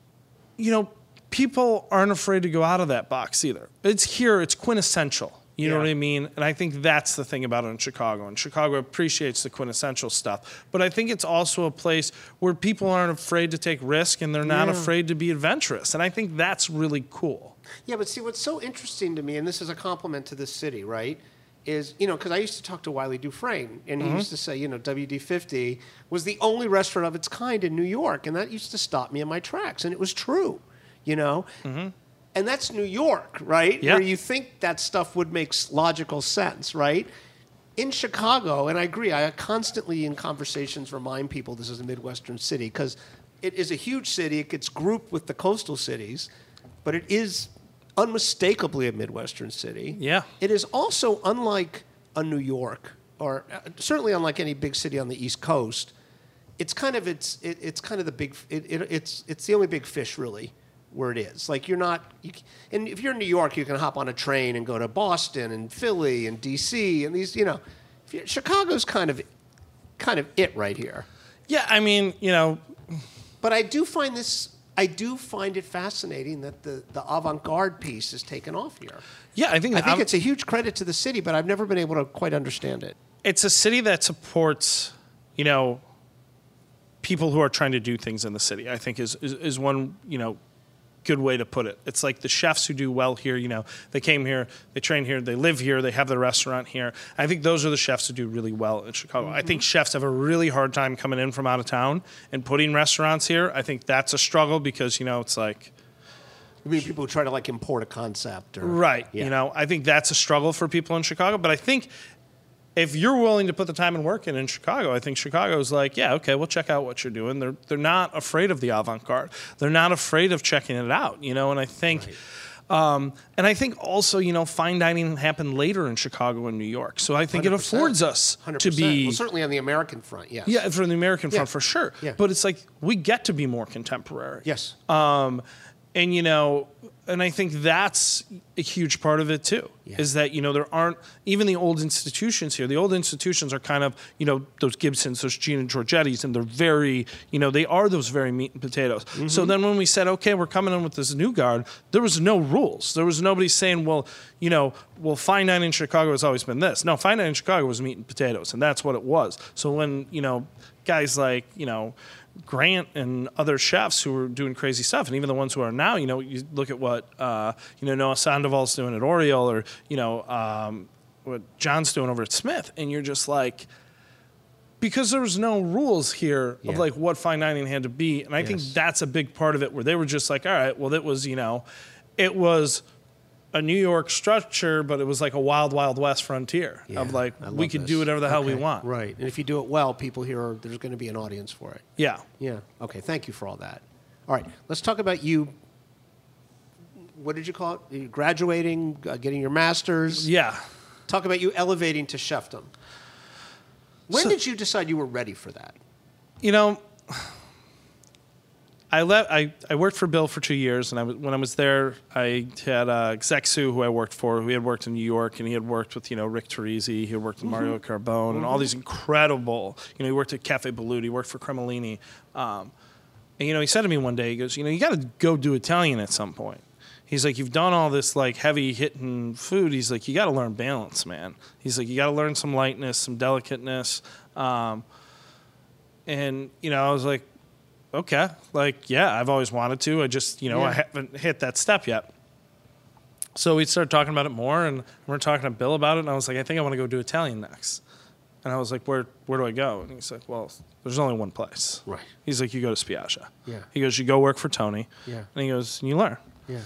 you know, people aren't afraid to go out of that box either. It's here. It's quintessential. You yeah. know what I mean? And I think that's the thing about it in Chicago. And Chicago appreciates the quintessential stuff. But I think it's also a place where people aren't afraid to take risk and they're not yeah. afraid to be adventurous. And I think that's really cool. Yeah, but see, what's so interesting to me, and this is a compliment to this city, right, is, you know, because I used to talk to Wiley Dufresne, and he mm-hmm. used to say, you know, W D fifty was the only restaurant of its kind in New York, and that used to stop me in my tracks. And it was true, you know? Mm-hmm. And that's New York, right? Yeah. Where you think that stuff would make logical sense, right? In Chicago, and I agree, I constantly in conversations remind people this is a Midwestern city because it is a huge city. It gets grouped with the coastal cities, but it is unmistakably a Midwestern city. Yeah. It is also unlike a New York, or uh, certainly unlike any big city on the East Coast. It's kind of it's it, it's kind of the big it, it, it's it's the only big fish really where it is. Like you're not, you, and if you're in New York, you can hop on a train and go to Boston and Philly and D C and these, you know, if you, Chicago's kind of kind of it right here. Yeah, I mean, you know, but I do find this. I do find it fascinating that the, the avant-garde piece is taken off here. Yeah, I think I think I'm, it's a huge credit to the city, but I've never been able to quite understand it. It's a city that supports, you know, people who are trying to do things in the city. I think is is, is one, you know, good way to put it. It's like the chefs who do well here, you know, they came here, they train here, they live here, they have their restaurant here. I think those are the chefs who do really well in Chicago. Mm-hmm. I think chefs have a really hard time coming in from out of town and putting restaurants here. I think that's a struggle because, you know, it's like... You mean people who try to like import a concept? Or, right. Yeah. You know, I think that's a struggle for people in Chicago. But I think if you're willing to put the time and work in in Chicago, I think Chicago's like, yeah, okay, we'll check out what you're doing. They're they're not afraid of the avant-garde. They're not afraid of checking it out, you know. And I think, right. um, and I think also, you know, fine dining happened later in Chicago and New York. So I think one hundred percent. it affords us one hundred percent. to be well, certainly on the American front, yes. Yeah, for the American front yeah. for sure. Yeah. But it's like we get to be more contemporary. Yes. Um, and you know, and I think that's a huge part of it too. Yeah. Is that, you know, there aren't even the old institutions here. The old institutions are kind of, you know, those Gibsons, those Gina Giorgettis, and they're very, you know, they are those very meat and potatoes. Mm-hmm. So then when we said, okay, we're coming in with this new guard, there was no rules. There was nobody saying, well, you know, well, fine dining in Chicago has always been this. No, fine dining in Chicago was meat and potatoes, and that's what it was. So when, you know, guys like, you know, Grant and other chefs who were doing crazy stuff, and even the ones who are now, you know, you look at what, uh, you know, Noah Sandoval's doing at Oriole, or, you know, um, what John's doing over at Smith, and you're just like, because there was no rules here Yeah. of like what fine dining had to be, and I think Yes. that's a big part of it, where they were just like, all right, well, it was, you know, it was a New York structure, but it was like a wild, wild west frontier Yeah, of like, I we love could this. do whatever the hell we Okay, want. Right. And if you do it well, people here, there's going to be an audience for it. Yeah. Yeah. Okay. Thank you for all that. All right. Let's talk about you. What did you call it? You graduating, uh, getting your master's. Yeah. Talk about you elevating to chefdom. When So- did you decide you were ready for that? You know, I left. I, I worked for Bill for two years, and I was, when I was there, I had uh, Exec Sue, who I worked for, who had worked in New York, and he had worked with you know Rick Teresi, he had worked with Mario Carbone, and all these incredible. You know, he worked at Cafe Balut, he worked for Cremolini, um, and you know, he said to me one day, he goes, you know, you got to go do Italian at some point. He's like, you've done all this like heavy hitting food. He's like, you got to learn balance, man. He's like, you got to learn some lightness, some delicateness. Um, and you know, I was like, okay, like, yeah, I've always wanted to. I just, you know, I Yeah. haven't hit that step yet. So we started talking about it more, and we we're talking to Bill about it, and I was like, I think I want to go do Italian next. And I was like, where where do I go? And he's like, well, there's only one place. Right. He's like, you go to Spiaggia. Yeah. He goes, you go work for Tony. Yeah. And he goes, and you learn. Yeah.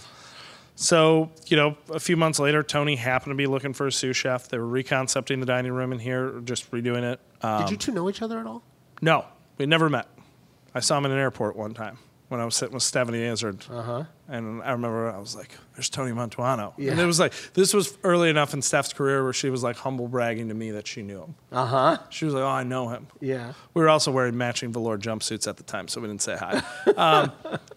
So, you know, a few months later, Tony happened to be looking for a sous chef. They were reconcepting the dining room in here, just redoing it. Um, Did you two know each other at all? No, we never met. I saw him in an airport one time when I was sitting with Stephanie Azard. Uh-huh. And I remember I was like, there's Tony Montuano. Yeah. And it was like, this was early enough in Steph's career where she was like humble bragging to me that she knew him. Uh-huh. She was like, oh, I know him. Yeah. We were also wearing matching velour jumpsuits at the time, so we didn't say hi. um,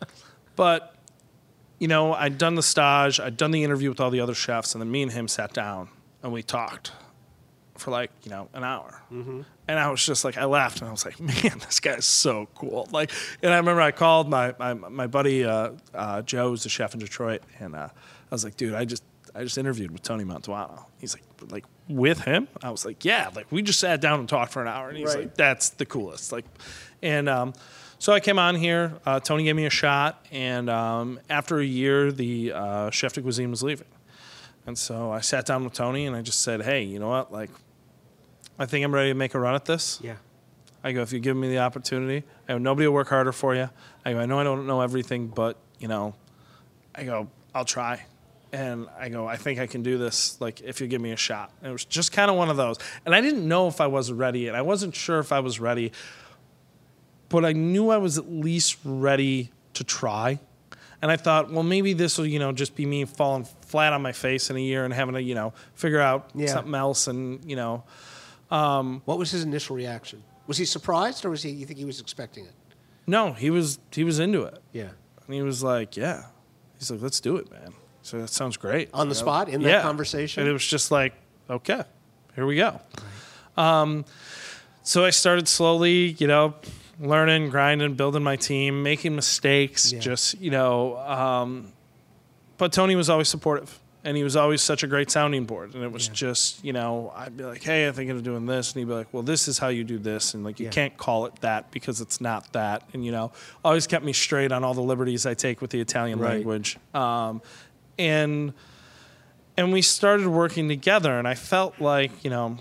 but, you know, I'd done the stage, I'd done the interview with all the other chefs, and then me and him sat down and we talked for like, you know, an hour. Mm-hmm. And I was just like, I laughed and I was like, man, this guy's so cool. Like, and I remember I called my my, my buddy uh, uh, Joe, who's the chef in Detroit, and uh, I was like, dude, I just I just interviewed with Tony Montuano. He's like, like with him? I was like, yeah, like we just sat down and talked for an hour, and he's Right. like, that's the coolest. Like, and um, so I came on here. Uh, Tony gave me a shot, and um, after a year, the uh, chef de cuisine was leaving, and so I sat down with Tony and I just said, hey, you know what, like. I think I'm ready to make a run at this. Yeah. I go, if you give me the opportunity, I go, nobody will work harder for you. I go, I know I don't know everything, but, you know, I go, I'll try. And I go, I think I can do this, like, if you give me a shot. And it was just kind of one of those. And I didn't know if I was ready, and I wasn't sure if I was ready, but I knew I was at least ready to try. And I thought, well, maybe this will, you know, just be me falling flat on my face in a year and having to, you know, figure out Yeah. something else and, you know. What was his initial reaction? Was he surprised, or was he? You think he was expecting it? No, he was he was into it. Yeah. And he was like, yeah. He's like, let's do it, man. So that sounds great. On the You know? spot, in that Yeah. conversation? And it was just like, okay, here we go. Um, so I started slowly, you know, learning, grinding, building my team, making mistakes, Yeah. just, you know. Um, but Tony was always supportive. And he was always such a great sounding board. And it was just, you know, I'd be like, hey, I'm thinking of doing this. And he'd be like, well, this is how you do this. And, like, you Yeah. can't call it that because it's not that. And, you know, always kept me straight on all the liberties I take with the Italian Right. language. Um, and and we started working together. And I felt like, you know,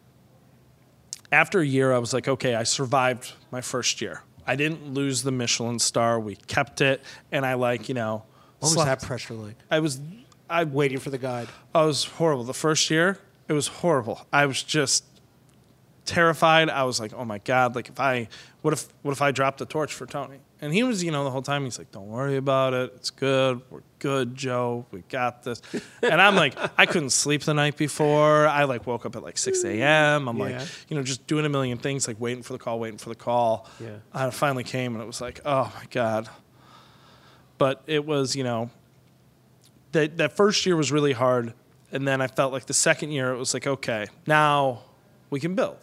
after a year, I was like, okay, I survived my first year. I didn't lose the Michelin star. We kept it. And I, like, you know. What was slept. that pressure like? I was... I Waiting for the guide. I was horrible. The first year, it was horrible. I was just terrified. I was like, oh my God, like if I, what if, what if I dropped the torch for Tony? And he was, you know, the whole time he's like, don't worry about it. It's good. We're good, Joe. We got this. And I'm like, I couldn't sleep the night before. I like woke up at like six a.m. I'm Yeah. like, you know, just doing a million things, like waiting for the call, waiting for the call. Yeah. I finally came and it was like, oh my God. But it was, you know, that that first year was really hard, and then I felt like the second year it was like, okay, now we can build.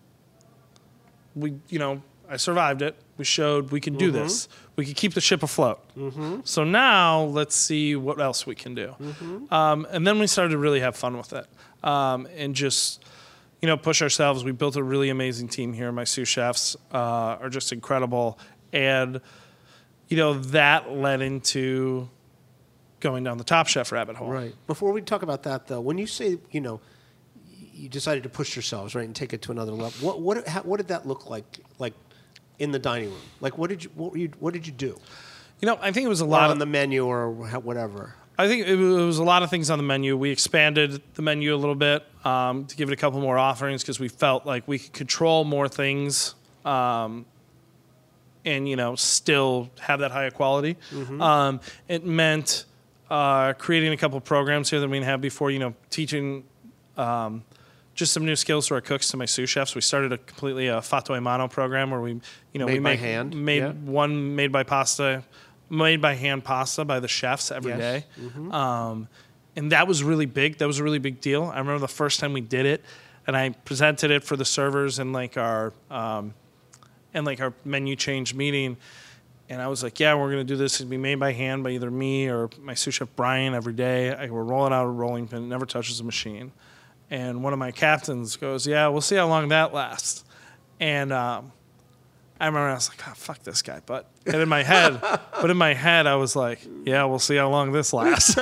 We, you know, I survived it. We showed we can do this. We can keep the ship afloat. Mm-hmm. So now let's see what else we can do. Mm-hmm. Um, and then we started to really have fun with it, um, and just, you know, push ourselves. We built a really amazing team here. My sous chefs uh, are just incredible, and you know that led into going down the Top Chef rabbit hole. Right. Before we talk about that, though, when you say, you know, you decided to push yourselves, right, and take it to another level. What what how, what did that look like? Like in the dining room, like what did you what were you what did you do? You know, I think it was a Or lot on of the menu or how- whatever. I think it was a lot of things on the menu. We expanded the menu a little bit um, to give it a couple more offerings because we felt like we could control more things um, and, you know, still have that higher quality. Mm-hmm. Um, it meant uh, creating a couple programs here that we didn't have before, you know, teaching um, just some new skills to our cooks, to my sous chefs. We started a completely uh, fatto e mano program where we, you know, Made we by make hand? made Yeah. one made by pasta, made by hand pasta by the chefs every Yes. day. Mm-hmm. Um, and that was really big. That was a really big deal. I remember the first time we did it, and I presented it for the servers in like our um, in like our menu change meeting. And I was like, "Yeah, we're gonna do this. It'll be made by hand by either me or my sous chef Brian every day. I, we're rolling out a rolling pin. It never touches a machine." And one of my captains goes, "Yeah, we'll see how long that lasts." And um, I remember I was like, "Oh, fuck this guy," but and in my head, but in my head, I was like, "Yeah, we'll see how long this lasts."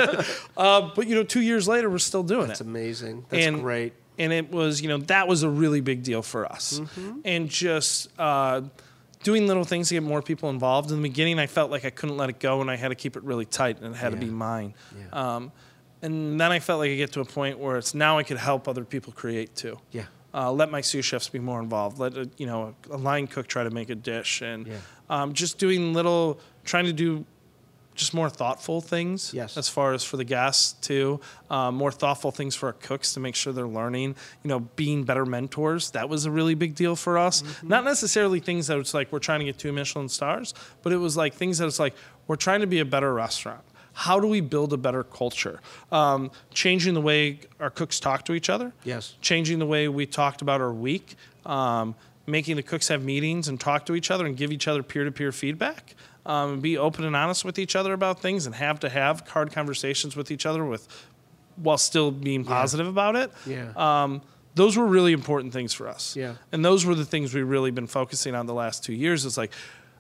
uh, but you know, two years later, we're still doing That's it. amazing. That's And- great. And it was, you know, that was a really big deal for us. Mm-hmm. And just uh, doing little things to get more people involved. In the beginning, I felt like I couldn't let it go, and I had to keep it really tight, and it had to be mine. Yeah. Um, and then I felt like I get to a point where it's now I could help other people create too. Yeah. Uh, let my sous chefs be more involved. Let a, you know a line cook try to make a dish, and Yeah. um, just doing little, trying to do just more thoughtful things. Yes. As far as for the guests too, um, more thoughtful things for our cooks to make sure they're learning. You know, being better mentors. That was a really big deal for us. Mm-hmm. Not necessarily things that it's like we're trying to get two Michelin stars, but it was like things that it's like we're trying to be a better restaurant. How do we build a better culture? Um, changing the way our cooks talk to each other. Yes. Changing the way we talked about our week. Um, making the cooks have meetings and talk to each other and give each other peer-to-peer feedback. Um, and be open and honest with each other about things and have to have hard conversations with each other with, while still being positive about it. Yeah. Um, those were really important things for us. Yeah. And those were the things we've really been focusing on the last two years. It's like,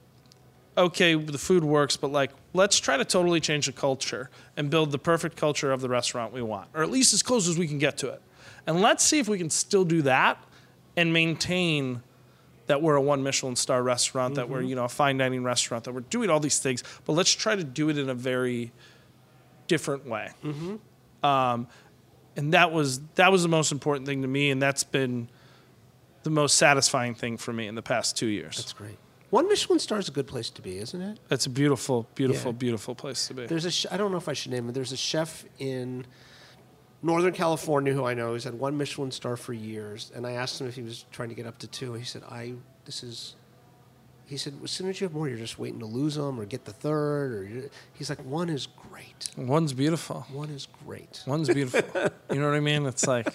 okay, the food works, but like, let's try to totally change the culture and build the perfect culture of the restaurant we want, or at least as close as we can get to it. And let's see if we can still do that and maintain that we're a one Michelin star restaurant, that we're, you know, a fine dining restaurant, that we're doing all these things, but let's try to do it in a very different way. Um, and that was that was the most important thing to me, and that's been the most satisfying thing for me in the past two years. That's great. One Michelin star is a good place to be, isn't it? It's a beautiful, beautiful, Yeah. beautiful place to be. There's a sh- I don't know if I should name it. There's a chef in Northern California who I know. He's had one Michelin star for years, and I asked him if he was trying to get up to two. He said, "I this is." He said, "As soon as you have more, you're just waiting to lose them or get the third." Or you're, he's like, "One is great. One's beautiful. One is great." One's beautiful. You know what I mean? It's like,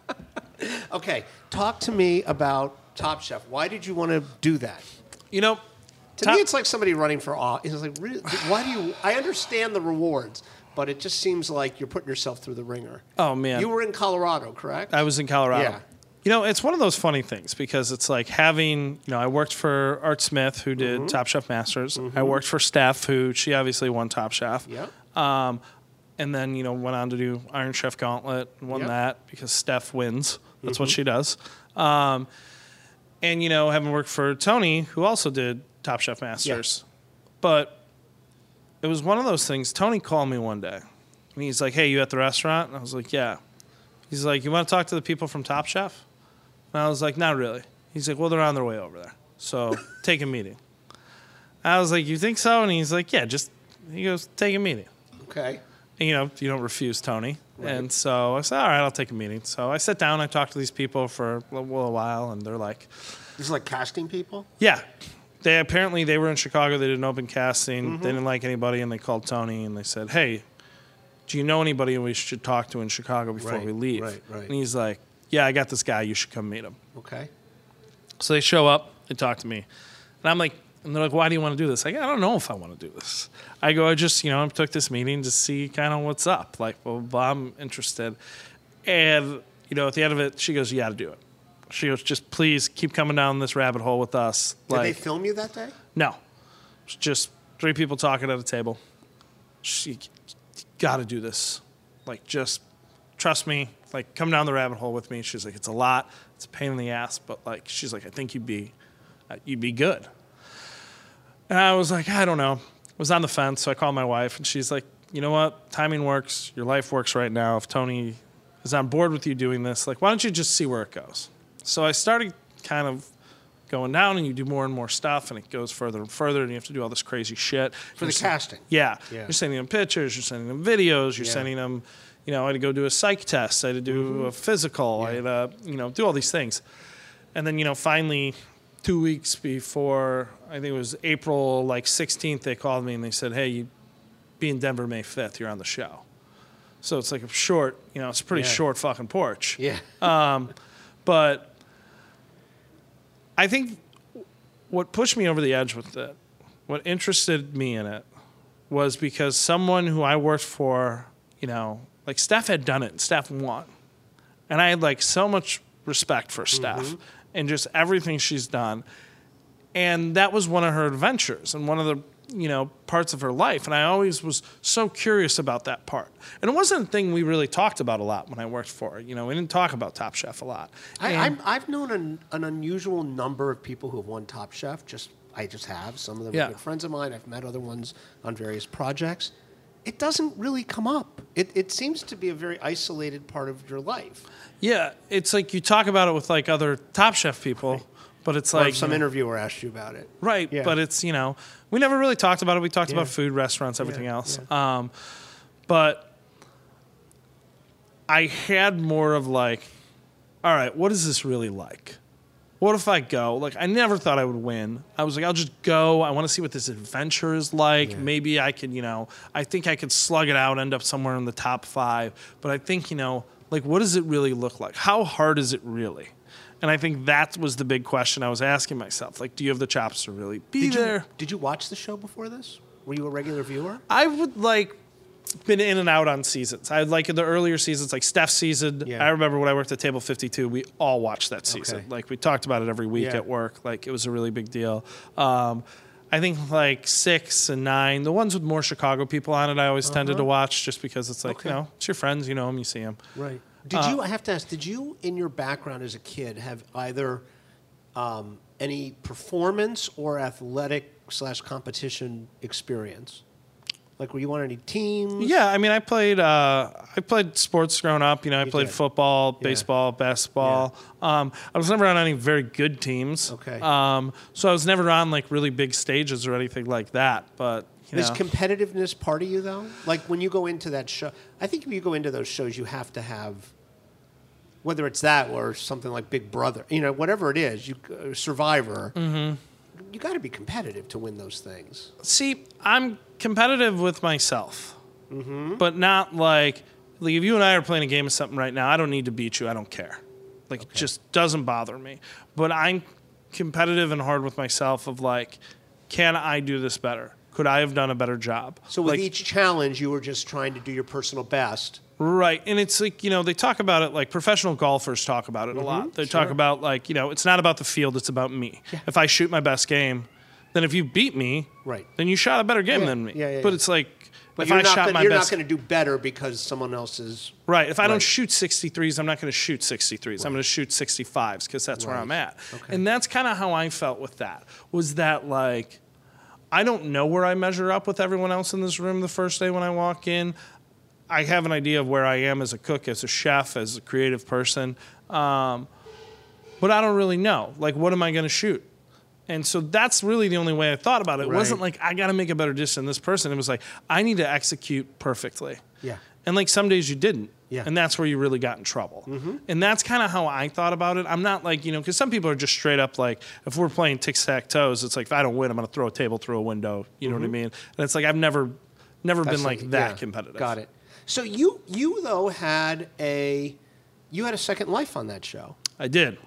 Okay, talk to me about Top Chef. Why did you want to do that? you know, To Top- me, it's like somebody running for office. It's like, really, why do you? I understand the rewards, but it just seems like you're putting yourself through the ringer. oh man, You were in Colorado, correct? I was in Colorado. Yeah. You know, it's one of those funny things because it's like having, you know, I worked for Art Smith, who did Mm-hmm. Top Chef Masters. I worked for Steph, who she obviously won Top Chef. Yep. Um, and then, you know, went on to do Iron Chef Gauntlet and won Yep. that because Steph wins. That's what she does. Um, and, you know, having worked for Tony, who also did Top Chef Masters. But it was one of those things. Tony called me one day and he's like, "Hey, you at the restaurant?" And I was like, "Yeah." He's like, "You want to talk to the people from Top Chef?" And I was like, "Not really." He's like, "Well, they're on their way over there. So take a meeting." I was like, "You think so?" And he's like, "Yeah, just," he goes, "Take a meeting." Okay. And, you know, you don't refuse Tony. And so I said, "All right, I'll take a meeting." So I sit down, I talk to these people for a little while, and they're like, This is like casting people. yeah. They apparently they were in Chicago. They did an open casting. They didn't like anybody, and they called Tony and they said, "Hey, do you know anybody we should talk to in Chicago before Right, we leave?" right, right. And he's like, "Yeah, I got this guy. You should come meet him." Okay. So they show up. They talk to me, and I'm like, and they're like, "Why do you want to do this?" I go, "I don't know if I want to do this." I go, "I just, you know, I took this meeting to see kind of what's up. Like, well, I'm interested." And you know, at the end of it, she goes, "You got to do it." She goes, "Just please keep coming down this rabbit hole with us." Did they Like, film you that day? no, it's just three people talking at a table. She got to do this. Like, just trust me, like, come down the rabbit hole with me. She's like, it's a lot. It's a pain in the ass. But, like, she's like, I think you'd be, uh, you'd be good. And I was like, I don't know. I was on the fence, so I called my wife, and she's like, you know what? Timing works. Your life works right now. If Tony is on board with you doing this, like, why don't you just see where it goes? So I started kind of going down, and you do more and more stuff, and it goes further and further, and you have to do all this crazy shit. For You're the sen- casting. Yeah. Yeah. You're sending them pictures. You're sending them videos. You're Yeah. sending them, you know, I had to go do a psych test. I had to do Mm-hmm. a physical. I had to, you know, do all these things. And then, you know, finally, two weeks before, I think it was April, like, sixteenth, they called me, and they said, hey, you be in Denver May fifth. You're on the show. So it's like a short, you know, it's a pretty Yeah. short fucking porch. Yeah. Um, but I think what pushed me over the edge with it, what interested me in it, was because someone who I worked for, you know, like Steph had done it, and Steph won. And I had like so much respect for Steph and just everything she's done. And that was one of her adventures and one of the, you know, parts of her life. And I always was so curious about that part. And it wasn't a thing we really talked about a lot when I worked for her. You know, we didn't talk about Top Chef a lot. I, And- I'm, I've known an, an unusual number of people who have won Top Chef. Just I just have. Some of them Yeah. are good friends of mine. I've met other ones on various projects. It doesn't really come up. It, it seems to be a very isolated part of your life. Yeah, it's like you talk about it with like other Top Chef people, but it's Or like if some you know, interviewer asked you about it. right. Yeah. But it's you know we never really talked about it. We talked Yeah. about food, restaurants, everything Yeah, else. Um, but I had more of like, all right, what is this really like? What if I go? Like, I never thought I would win. I was like, I'll just go. I want to see what this adventure is like. Yeah. Maybe I could, you know, I think I could slug it out, end up somewhere in the top five. But I think, you know, like, what does it really look like? How hard is it really? And I think that was the big question I was asking myself. Like, do you have the chops to really be Did there? you, did you watch the show before this? Were you a regular viewer? I would like been in and out on seasons. I like in the earlier seasons, like Steph's season. Yeah. I remember when I worked at Table fifty-two, we all watched that season. Okay. Like we talked about it every week Yeah. at work. Like it was a really big deal. Um, I think like six and nine, the ones with more Chicago people on it, I always tended to watch just because it's like, Okay. you know, it's your friends, you know them, you see them. Right. Did you? I have to ask. Did you, in your background as a kid, have either um, any performance or athletic slash competition experience? Like, were you on any teams? Yeah, I mean, I played. Uh, I played sports growing up. You know, I You played did. football, baseball, basketball. Um, I was never on any very good teams. Okay. Um, so I was never on like really big stages or anything like that. But you Is know, competitiveness part of you though? Like when you go into that show, I think if you go into those shows, you have to have, whether it's that or something like Big Brother, you know, whatever it is, you uh, Survivor. Mm-hmm. You got to be competitive to win those things. see, I'm competitive with myself, Mm-hmm. but not like like if you and I are playing a game of something right now, I don't need to beat you. I don't care. Like it just doesn't bother me. But I'm competitive and hard with myself. Of like, can I do this better? Could I have done a better job? So with Like, each challenge, you were just trying to do your personal best. right. And it's like, you know, they talk about it like professional golfers talk about it a lot. They talk sure. about like, you know, it's not about the field, it's about me. If I shoot my best game, then if you beat me, Right. then you shot a better game Yeah, than me. yeah, yeah, but yeah. it's like, But if you're I not shot gonna, my you're best. not going to do better because someone else is. Right. If I don't Right. shoot sixty-threes, I'm not going to shoot sixty-threes. I'm going to shoot sixty-fives because that's where Right. I'm at. Okay. And that's kind of how I felt with that. Was that like, I don't know where I measure up with everyone else in this room the first day when I walk in. I have an idea of where I am as a cook, as a chef, as a creative person. Um, but I don't really know. Like, what am I going to shoot? And so that's really the only way I thought about it. It Right. wasn't like, I got to make a better dish than this person. It was like, I need to execute perfectly. Yeah. And like some days you didn't. Yeah. And that's where you really got in trouble. And that's kind of how I thought about it. I'm not like, you know, because some people are just straight up like, if we're playing tic-tac-toes, it's like, if I don't win, I'm going to throw a table through a window. You know what I mean? And it's like, I've never, never That's been like something- that yeah. competitive. Got it. So you you though had a you had a second life on that show. I did.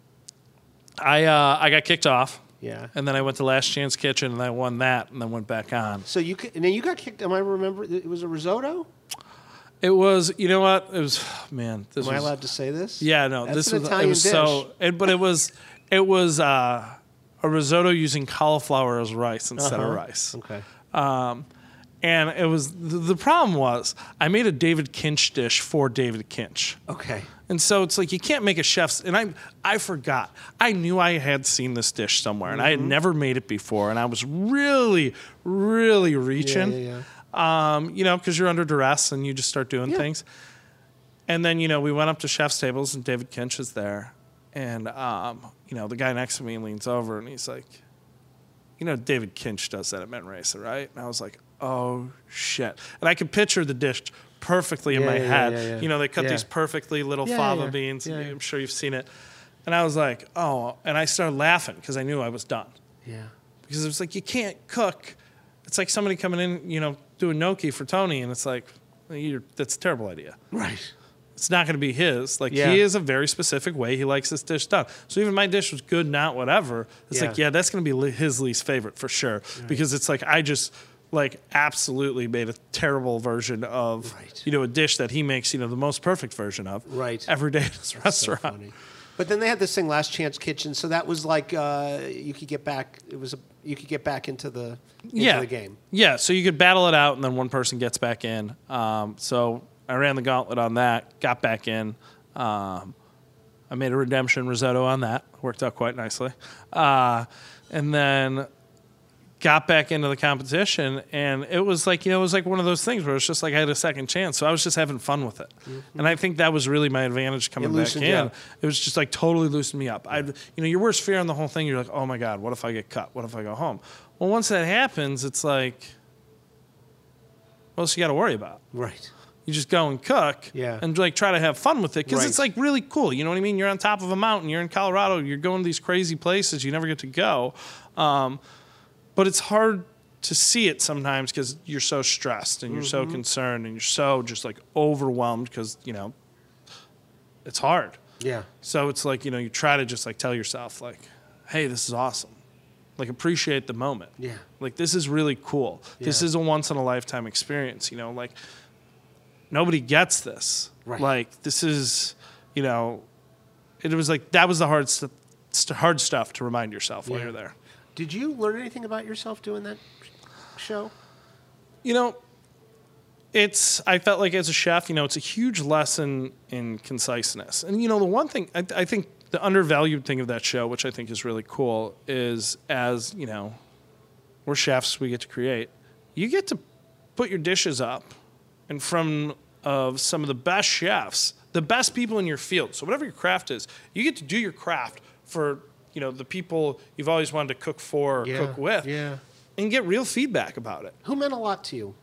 I, uh, I got kicked off. Yeah. And then I went to Last Chance Kitchen and I won that and then went back on. So you could, and then you got kicked. Am I remember? It was a risotto. It was, you know what? It was, man. This Am I was, allowed to say this? Yeah, no. That's this an was Italian it was dish. so. It, but it was it was uh, a risotto using cauliflower as rice instead of Uh-huh. rice. Okay. Um, And it was the, the problem was I made a David Kinch dish for David Kinch. Okay. And so it's like you can't make a chef's, and I I forgot. I knew I had seen this dish somewhere, and I had never made it before, and I was really, really reaching. Yeah, yeah, Um, you know, because you're under duress and you just start doing Yeah. things. And then, you know, we went up to chef's tables, and David Kinch is there. And, um, you know, the guy next to me leans over, and he's like, you know, David Kinch does that at Men Racer, right? And I was like, oh, shit. And I could picture the dish perfectly in Yeah, my yeah, head. yeah, yeah. You know, they cut Yeah. these perfectly little Yeah, fava yeah. beans. Yeah, and yeah. I'm sure you've seen it. And I was like, oh. And I started laughing because I knew I was done. Yeah. Because it was like, you can't cook. It's like somebody coming in, you know, doing gnocchi for Tony, and it's like, you're, that's a terrible idea. Right. It's not going to be his. Like, Yeah. he is a very specific way he likes this dish done. So even my dish was good, not whatever. It's Yeah. like, yeah, that's going to be li- his least favorite for sure. Because it's like, I just, like, absolutely made a terrible version of, Right. you know, a dish that he makes, you know, the most perfect version of. Right. Every day at his So restaurant. funny. But then they had this thing, Last Chance Kitchen. So that was like uh, you could get back. It was a, you could get back into the into yeah. the game. Yeah, so you could battle it out, and then one person gets back in. Um, so I ran the gauntlet on that, got back in. Um, I made a redemption risotto on that. Worked out quite nicely. Uh, and then got back into the competition, and it was like, you know, it was like one of those things where it's just like I had a second chance. So I was just having fun with it. And I think that was really my advantage coming It back loosened in. you up. It was just like totally loosened me up. I, you know, your worst fear on the whole thing, you're like, oh my God, what if I get cut? What if I go home? Well, once that happens, it's like, what else you got to worry about? Right. You just go and cook Yeah. and like try to have fun with it because Right. it's like really cool. You know what I mean? You're on top of a mountain. You're in Colorado. You're going to these crazy places you never get to go. Um, but it's hard to see it sometimes because you're so stressed and you're so concerned and you're so just like overwhelmed because, you know, it's hard. Yeah. So it's like, you know, you try to just like tell yourself like, hey, this is awesome. Like appreciate the moment. Yeah. Like this is really cool. This Yeah. is a once in a lifetime experience, you know, like nobody gets this. Right. Like this is, you know, it was like that was the hard st- st- hard stuff to remind yourself while Yeah. you're there. Did you learn anything about yourself doing that show? You know, it's I felt like as a chef, you know, it's a huge lesson in conciseness. And you know, the one thing I, I think the undervalued thing of that show, which I think is really cool, is as you know, we're chefs, we get to create. You get to put your dishes up in front of some of the best chefs, the best people in your field. So whatever your craft is, you get to do your craft for you know the people you've always wanted to cook for or Yeah. cook with, Yeah. and get real feedback about it. Who meant a lot to you?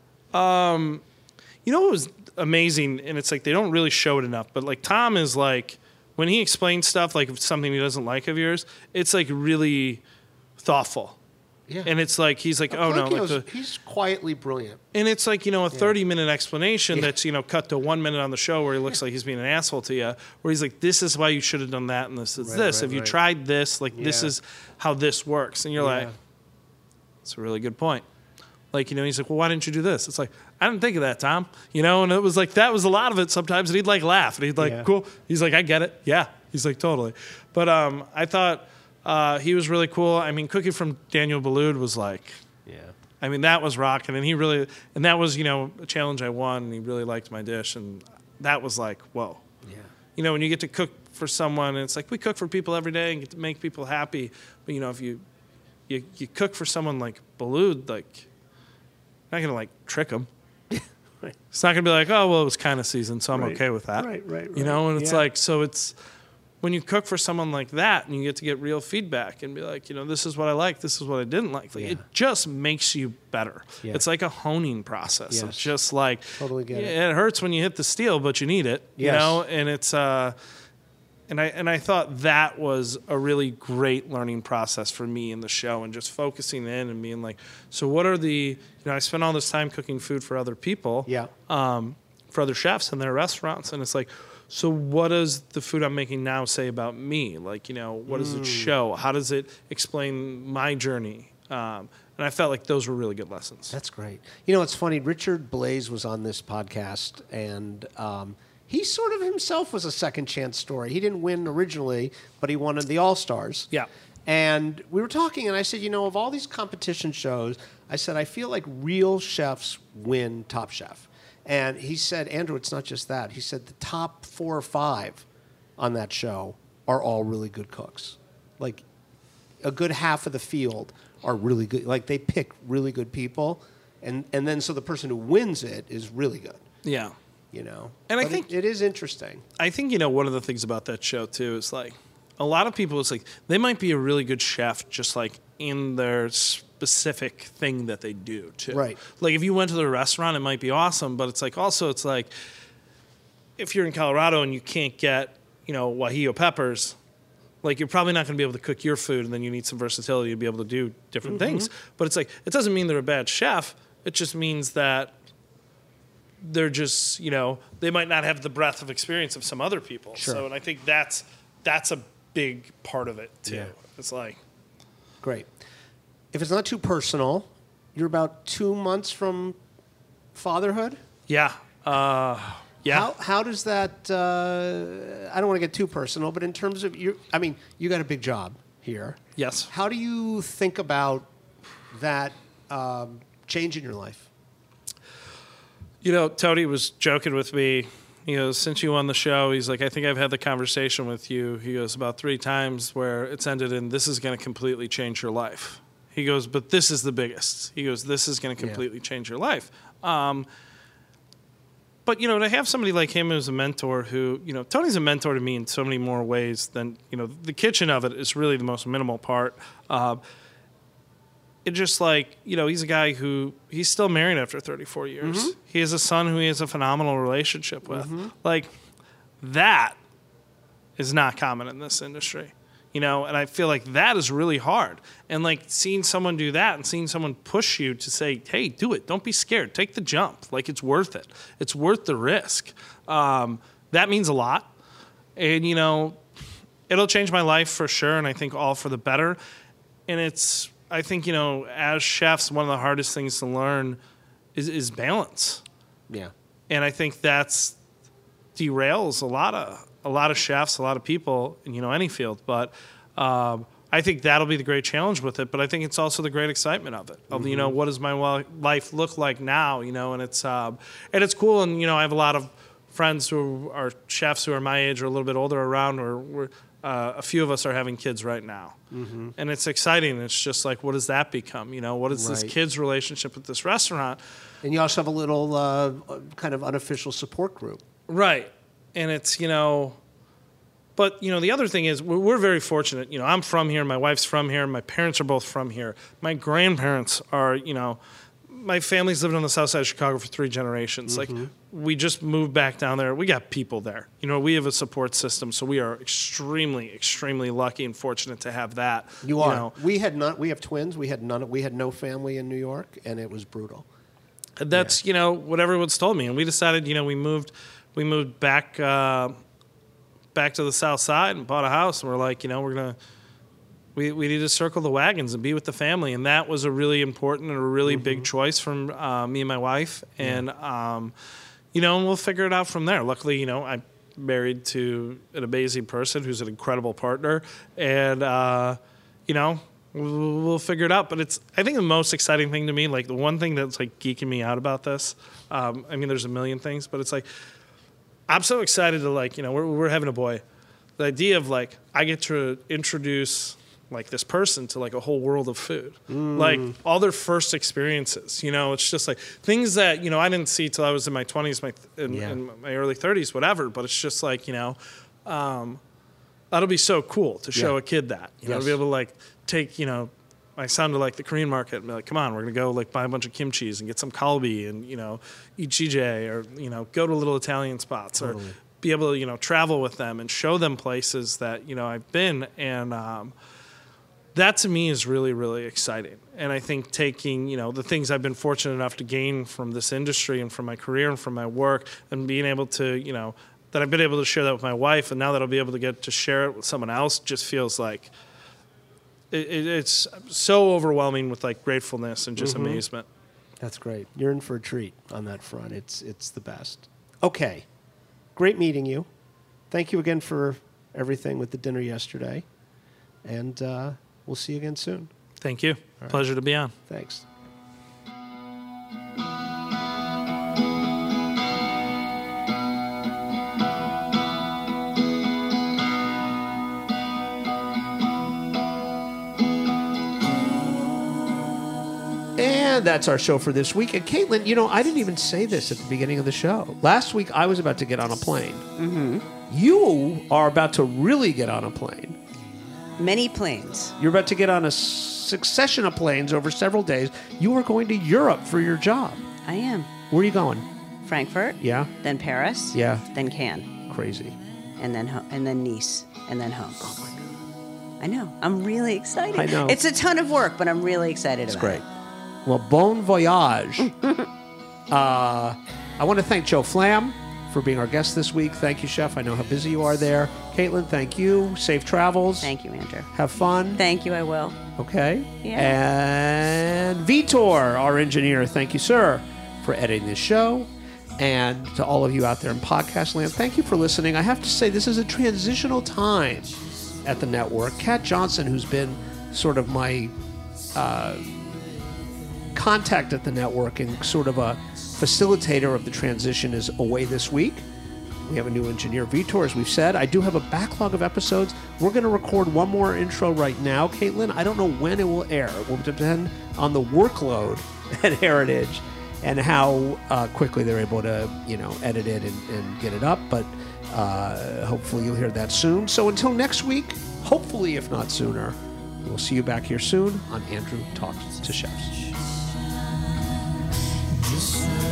You know what was amazing, and it's like they don't really show it enough, but like Tom is like, when he explains stuff, like if it's something he doesn't like of yours, it's like really thoughtful. Yeah. And it's like, he's like, oh no. Like Pinocchio's- the, he's quietly brilliant. and it's like, you know, a thirty minute explanation Yeah. that's, you know, cut to one minute on the show where he looks like he's being an asshole to you, where he's like, this is why you should have done that, and this is Right, this. right, If you right. tried this, like this Yeah. is how this works. And you're Yeah. like, it's a really good point. Like, you know, he's like, well, why didn't you do this? It's like, I didn't think of that, Tom. You know, and it was like, that was a lot of it sometimes. And he'd like laugh and he'd like, Yeah. cool. He's like, I get it. Yeah. He's like, totally. But um, I thought uh, he was really cool. I mean, cooking from Daniel Boulud was like, Yeah. I mean, that was rocking. And he really, and that was, you know, a challenge I won. And he really liked my dish. And that was like, whoa. Yeah. You know, when you get to cook for someone, and it's like we cook for people every day and get to make people happy. But, you know, if you, you, you cook for someone like Boulud, like, not gonna like trick them. Right. It's not gonna be like, oh well, it was kind of season, so I'm Right. okay with that. Right, right, You know, right. and it's Yeah. like, so it's when you cook for someone like that, and you get to get real feedback and be like, you know, this is what I like, this is what I didn't like. Like Yeah. it just makes you better. Yeah. It's like a honing process. Yes. It's just like Totally get it. yeah, it hurts when you hit the steel, but you need it. You Yes. know, and it's uh, and I and I thought that was a really great learning process for me in the show, and just focusing in and being like, so what are the, you know, I spent all this time cooking food for other people, Yeah. um, for other chefs in their restaurants, and it's like, so what does the food I'm making now say about me? Like, you know, what does it show? How does it explain my journey? Um, and I felt like those were really good lessons. That's great. You know, it's funny. Richard Blaze was on this podcast, and um, he sort of himself was a second chance story. He didn't win originally, but he won in the All Stars. Yeah. And we were talking, and I said, you know, of all these competition shows, I said, I feel like real chefs win Top Chef. And he said, Andrew, it's not just that. He said the top four or five on that show are all really good cooks. Like a good half of the field are really good. Like they pick really good people. And, and then so the person who wins it is really good. Yeah. You know? And I But think- it, it is interesting. I think, you know, one of the things about that show, too, is like a lot of people, it's like they might be a really good chef just like in their specific thing that they do, too. Right. Like if you went to the restaurant, it might be awesome, but it's like also, it's like if you're in Colorado and you can't get, you know, guajillo peppers, like you're probably not going to be able to cook your food, and then you need some versatility to be able to do different Mm-hmm. things. But it's like, it doesn't mean they're a bad chef. It just means that they're just, you know, they might not have the breadth of experience of some other people. Sure. So, and I think that's that's a big part of it too. Yeah. It's like, Great. If it's not too personal, you're about two months from fatherhood? yeah, uh, yeah, How, how does that, uh, I don't want to get too personal, but in terms of, you, I mean, you got a big job here. yes. How do you think about that um, change in your life? You know, Tony was joking with me. He goes, since you won the show, he's like, I think I've had the conversation with you. He goes, about three times where it's ended in, this is going to completely change your life. He goes, but this is the biggest. He goes, this is going to completely change your life. Um, but, you know, to have somebody like him as a mentor who, you know, Tony's a mentor to me in so many more ways than, you know, the kitchen of it is really the most minimal part. Uh, it just like, you know, he's a guy who, he's still married after thirty-four years. Mm-hmm. He has a son who he has a phenomenal relationship with. Like, that is not common in this industry, you know, and I feel like that is really hard. And like seeing someone do that and seeing someone push you to say, hey, do it. Don't be scared. Take the jump. Like, it's worth it. It's worth the risk. Um, that means a lot. And, you know, it'll change my life for sure. And I think all for the better. And it's, I think, you know, as chefs, one of the hardest things to learn is, is balance. Yeah. And I think that's derails a lot of a lot of chefs, a lot of people in, you know, any field. But um, I think that'll be the great challenge with it. But I think it's also the great excitement of it. Of mm-hmm. you know, what does my wa- life look like now? You know, and it's um, and it's cool. And you know, I have a lot of friends who are chefs who are my age or a little bit older around, or we're, uh, a few of us are having kids right now. Mm-hmm. And it's exciting. It's just like, what does that become? You know, what is Right. this kid's relationship with this restaurant? And you also have a little uh, kind of unofficial support group. Right. And it's, you know, but, you know, the other thing is we're, we're very fortunate. You know, I'm from here. My wife's from here. My parents are both from here. My grandparents are, you know, my family's lived on the south side of Chicago for three generations. Mm-hmm. Like, we just moved back down there. We got people there. You know, we have a support system, so we are extremely, extremely lucky and fortunate to have that. You are. know. We had not. We have twins. We had none. We had no family in New York, and it was brutal. And that's, you know, what everyone's told me. And we decided, you know, we moved we moved back uh, back to the south side and bought a house. And we're like, you know, we're going to, we, we need to circle the wagons and be with the family. And that was a really important and a really Mm-hmm. big choice from uh, me and my wife. And, um, you know, and we'll figure it out from there. Luckily, you know, I'm married to an amazing person who's an incredible partner. And, uh, you know, we'll, we'll figure it out. But it's, I think the most exciting thing to me, like the one thing that's like geeking me out about this, um, I mean, there's a million things, but it's like, I'm so excited to like, you know, we're, we're having a boy. The idea of like, I get to introduce like this person to like a whole world of food, Mm. like all their first experiences, you know, it's just like things that, you know, I didn't see till I was in my twenties, my, in, Yeah. in my early thirties, whatever. But it's just like, you know, um, that'll be so cool to show Yeah. a kid that, you know, Yes. to be able to like take, you know, my son to like the Korean market and be like, come on, we're going to go like buy a bunch of kimchis and get some kalbi and, you know, eat G J or, you know, go to little Italian spots Totally. or be able to, you know, travel with them and show them places that, you know, I've been. And um, that to me is really, really exciting. And I think taking, you know, the things I've been fortunate enough to gain from this industry and from my career and from my work and being able to, you know, that I've been able to share that with my wife and now that I'll be able to get to share it with someone else just feels like, It, it, it's so overwhelming with like gratefulness and just Mm-hmm. amazement. That's great. You're in for a treat on that front. It's it's the best. Okay. Great meeting you. Thank you again for everything with the dinner yesterday. And uh, we'll see you again soon. Thank you. Pleasure to be on. Thanks. And that's our show for this week. And Caitlin, you know, I didn't even say this at the beginning of the show. Last week, I was about to get on a plane. Mm-hmm. You are about to really get on a plane. Many planes. You're about to get on a succession of planes over several days. You are going to Europe for your job. I am. Where are you going? Frankfurt. Yeah. Then Paris. Yeah. Then Cannes. Crazy. And then ho- and then Nice. And then home. Oh, my God. I know. I'm really excited. I know. It's a ton of work, but I'm really excited It's about great. it. Well, bon voyage. uh, I want to thank Joe Flam for being our guest this week. Thank you, Chef. I know how busy you are there. Caitlin, thank you. Safe travels. Thank you, Andrew. Have fun. Thank you, I will. Okay. Yeah. And Vitor, our engineer, thank you, sir, for editing this show. And to all of you out there in podcast land, thank you for listening. I have to say, this is a transitional time at the network. Kat Johnson, who's been sort of my uh, contact at the network and sort of a facilitator of the transition, is away this week. We have a new engineer, Vitor, as we've said. I do have a backlog of episodes. We're going to record one more intro right now, Caitlin. I don't know when it will air. It will depend on the workload at Heritage and how uh, quickly they're able to, you know, edit it and, and get it up. But uh, hopefully you'll hear that soon. So until next week, hopefully if not sooner, we'll see you back here soon on Andrew Talks to Chefs. Just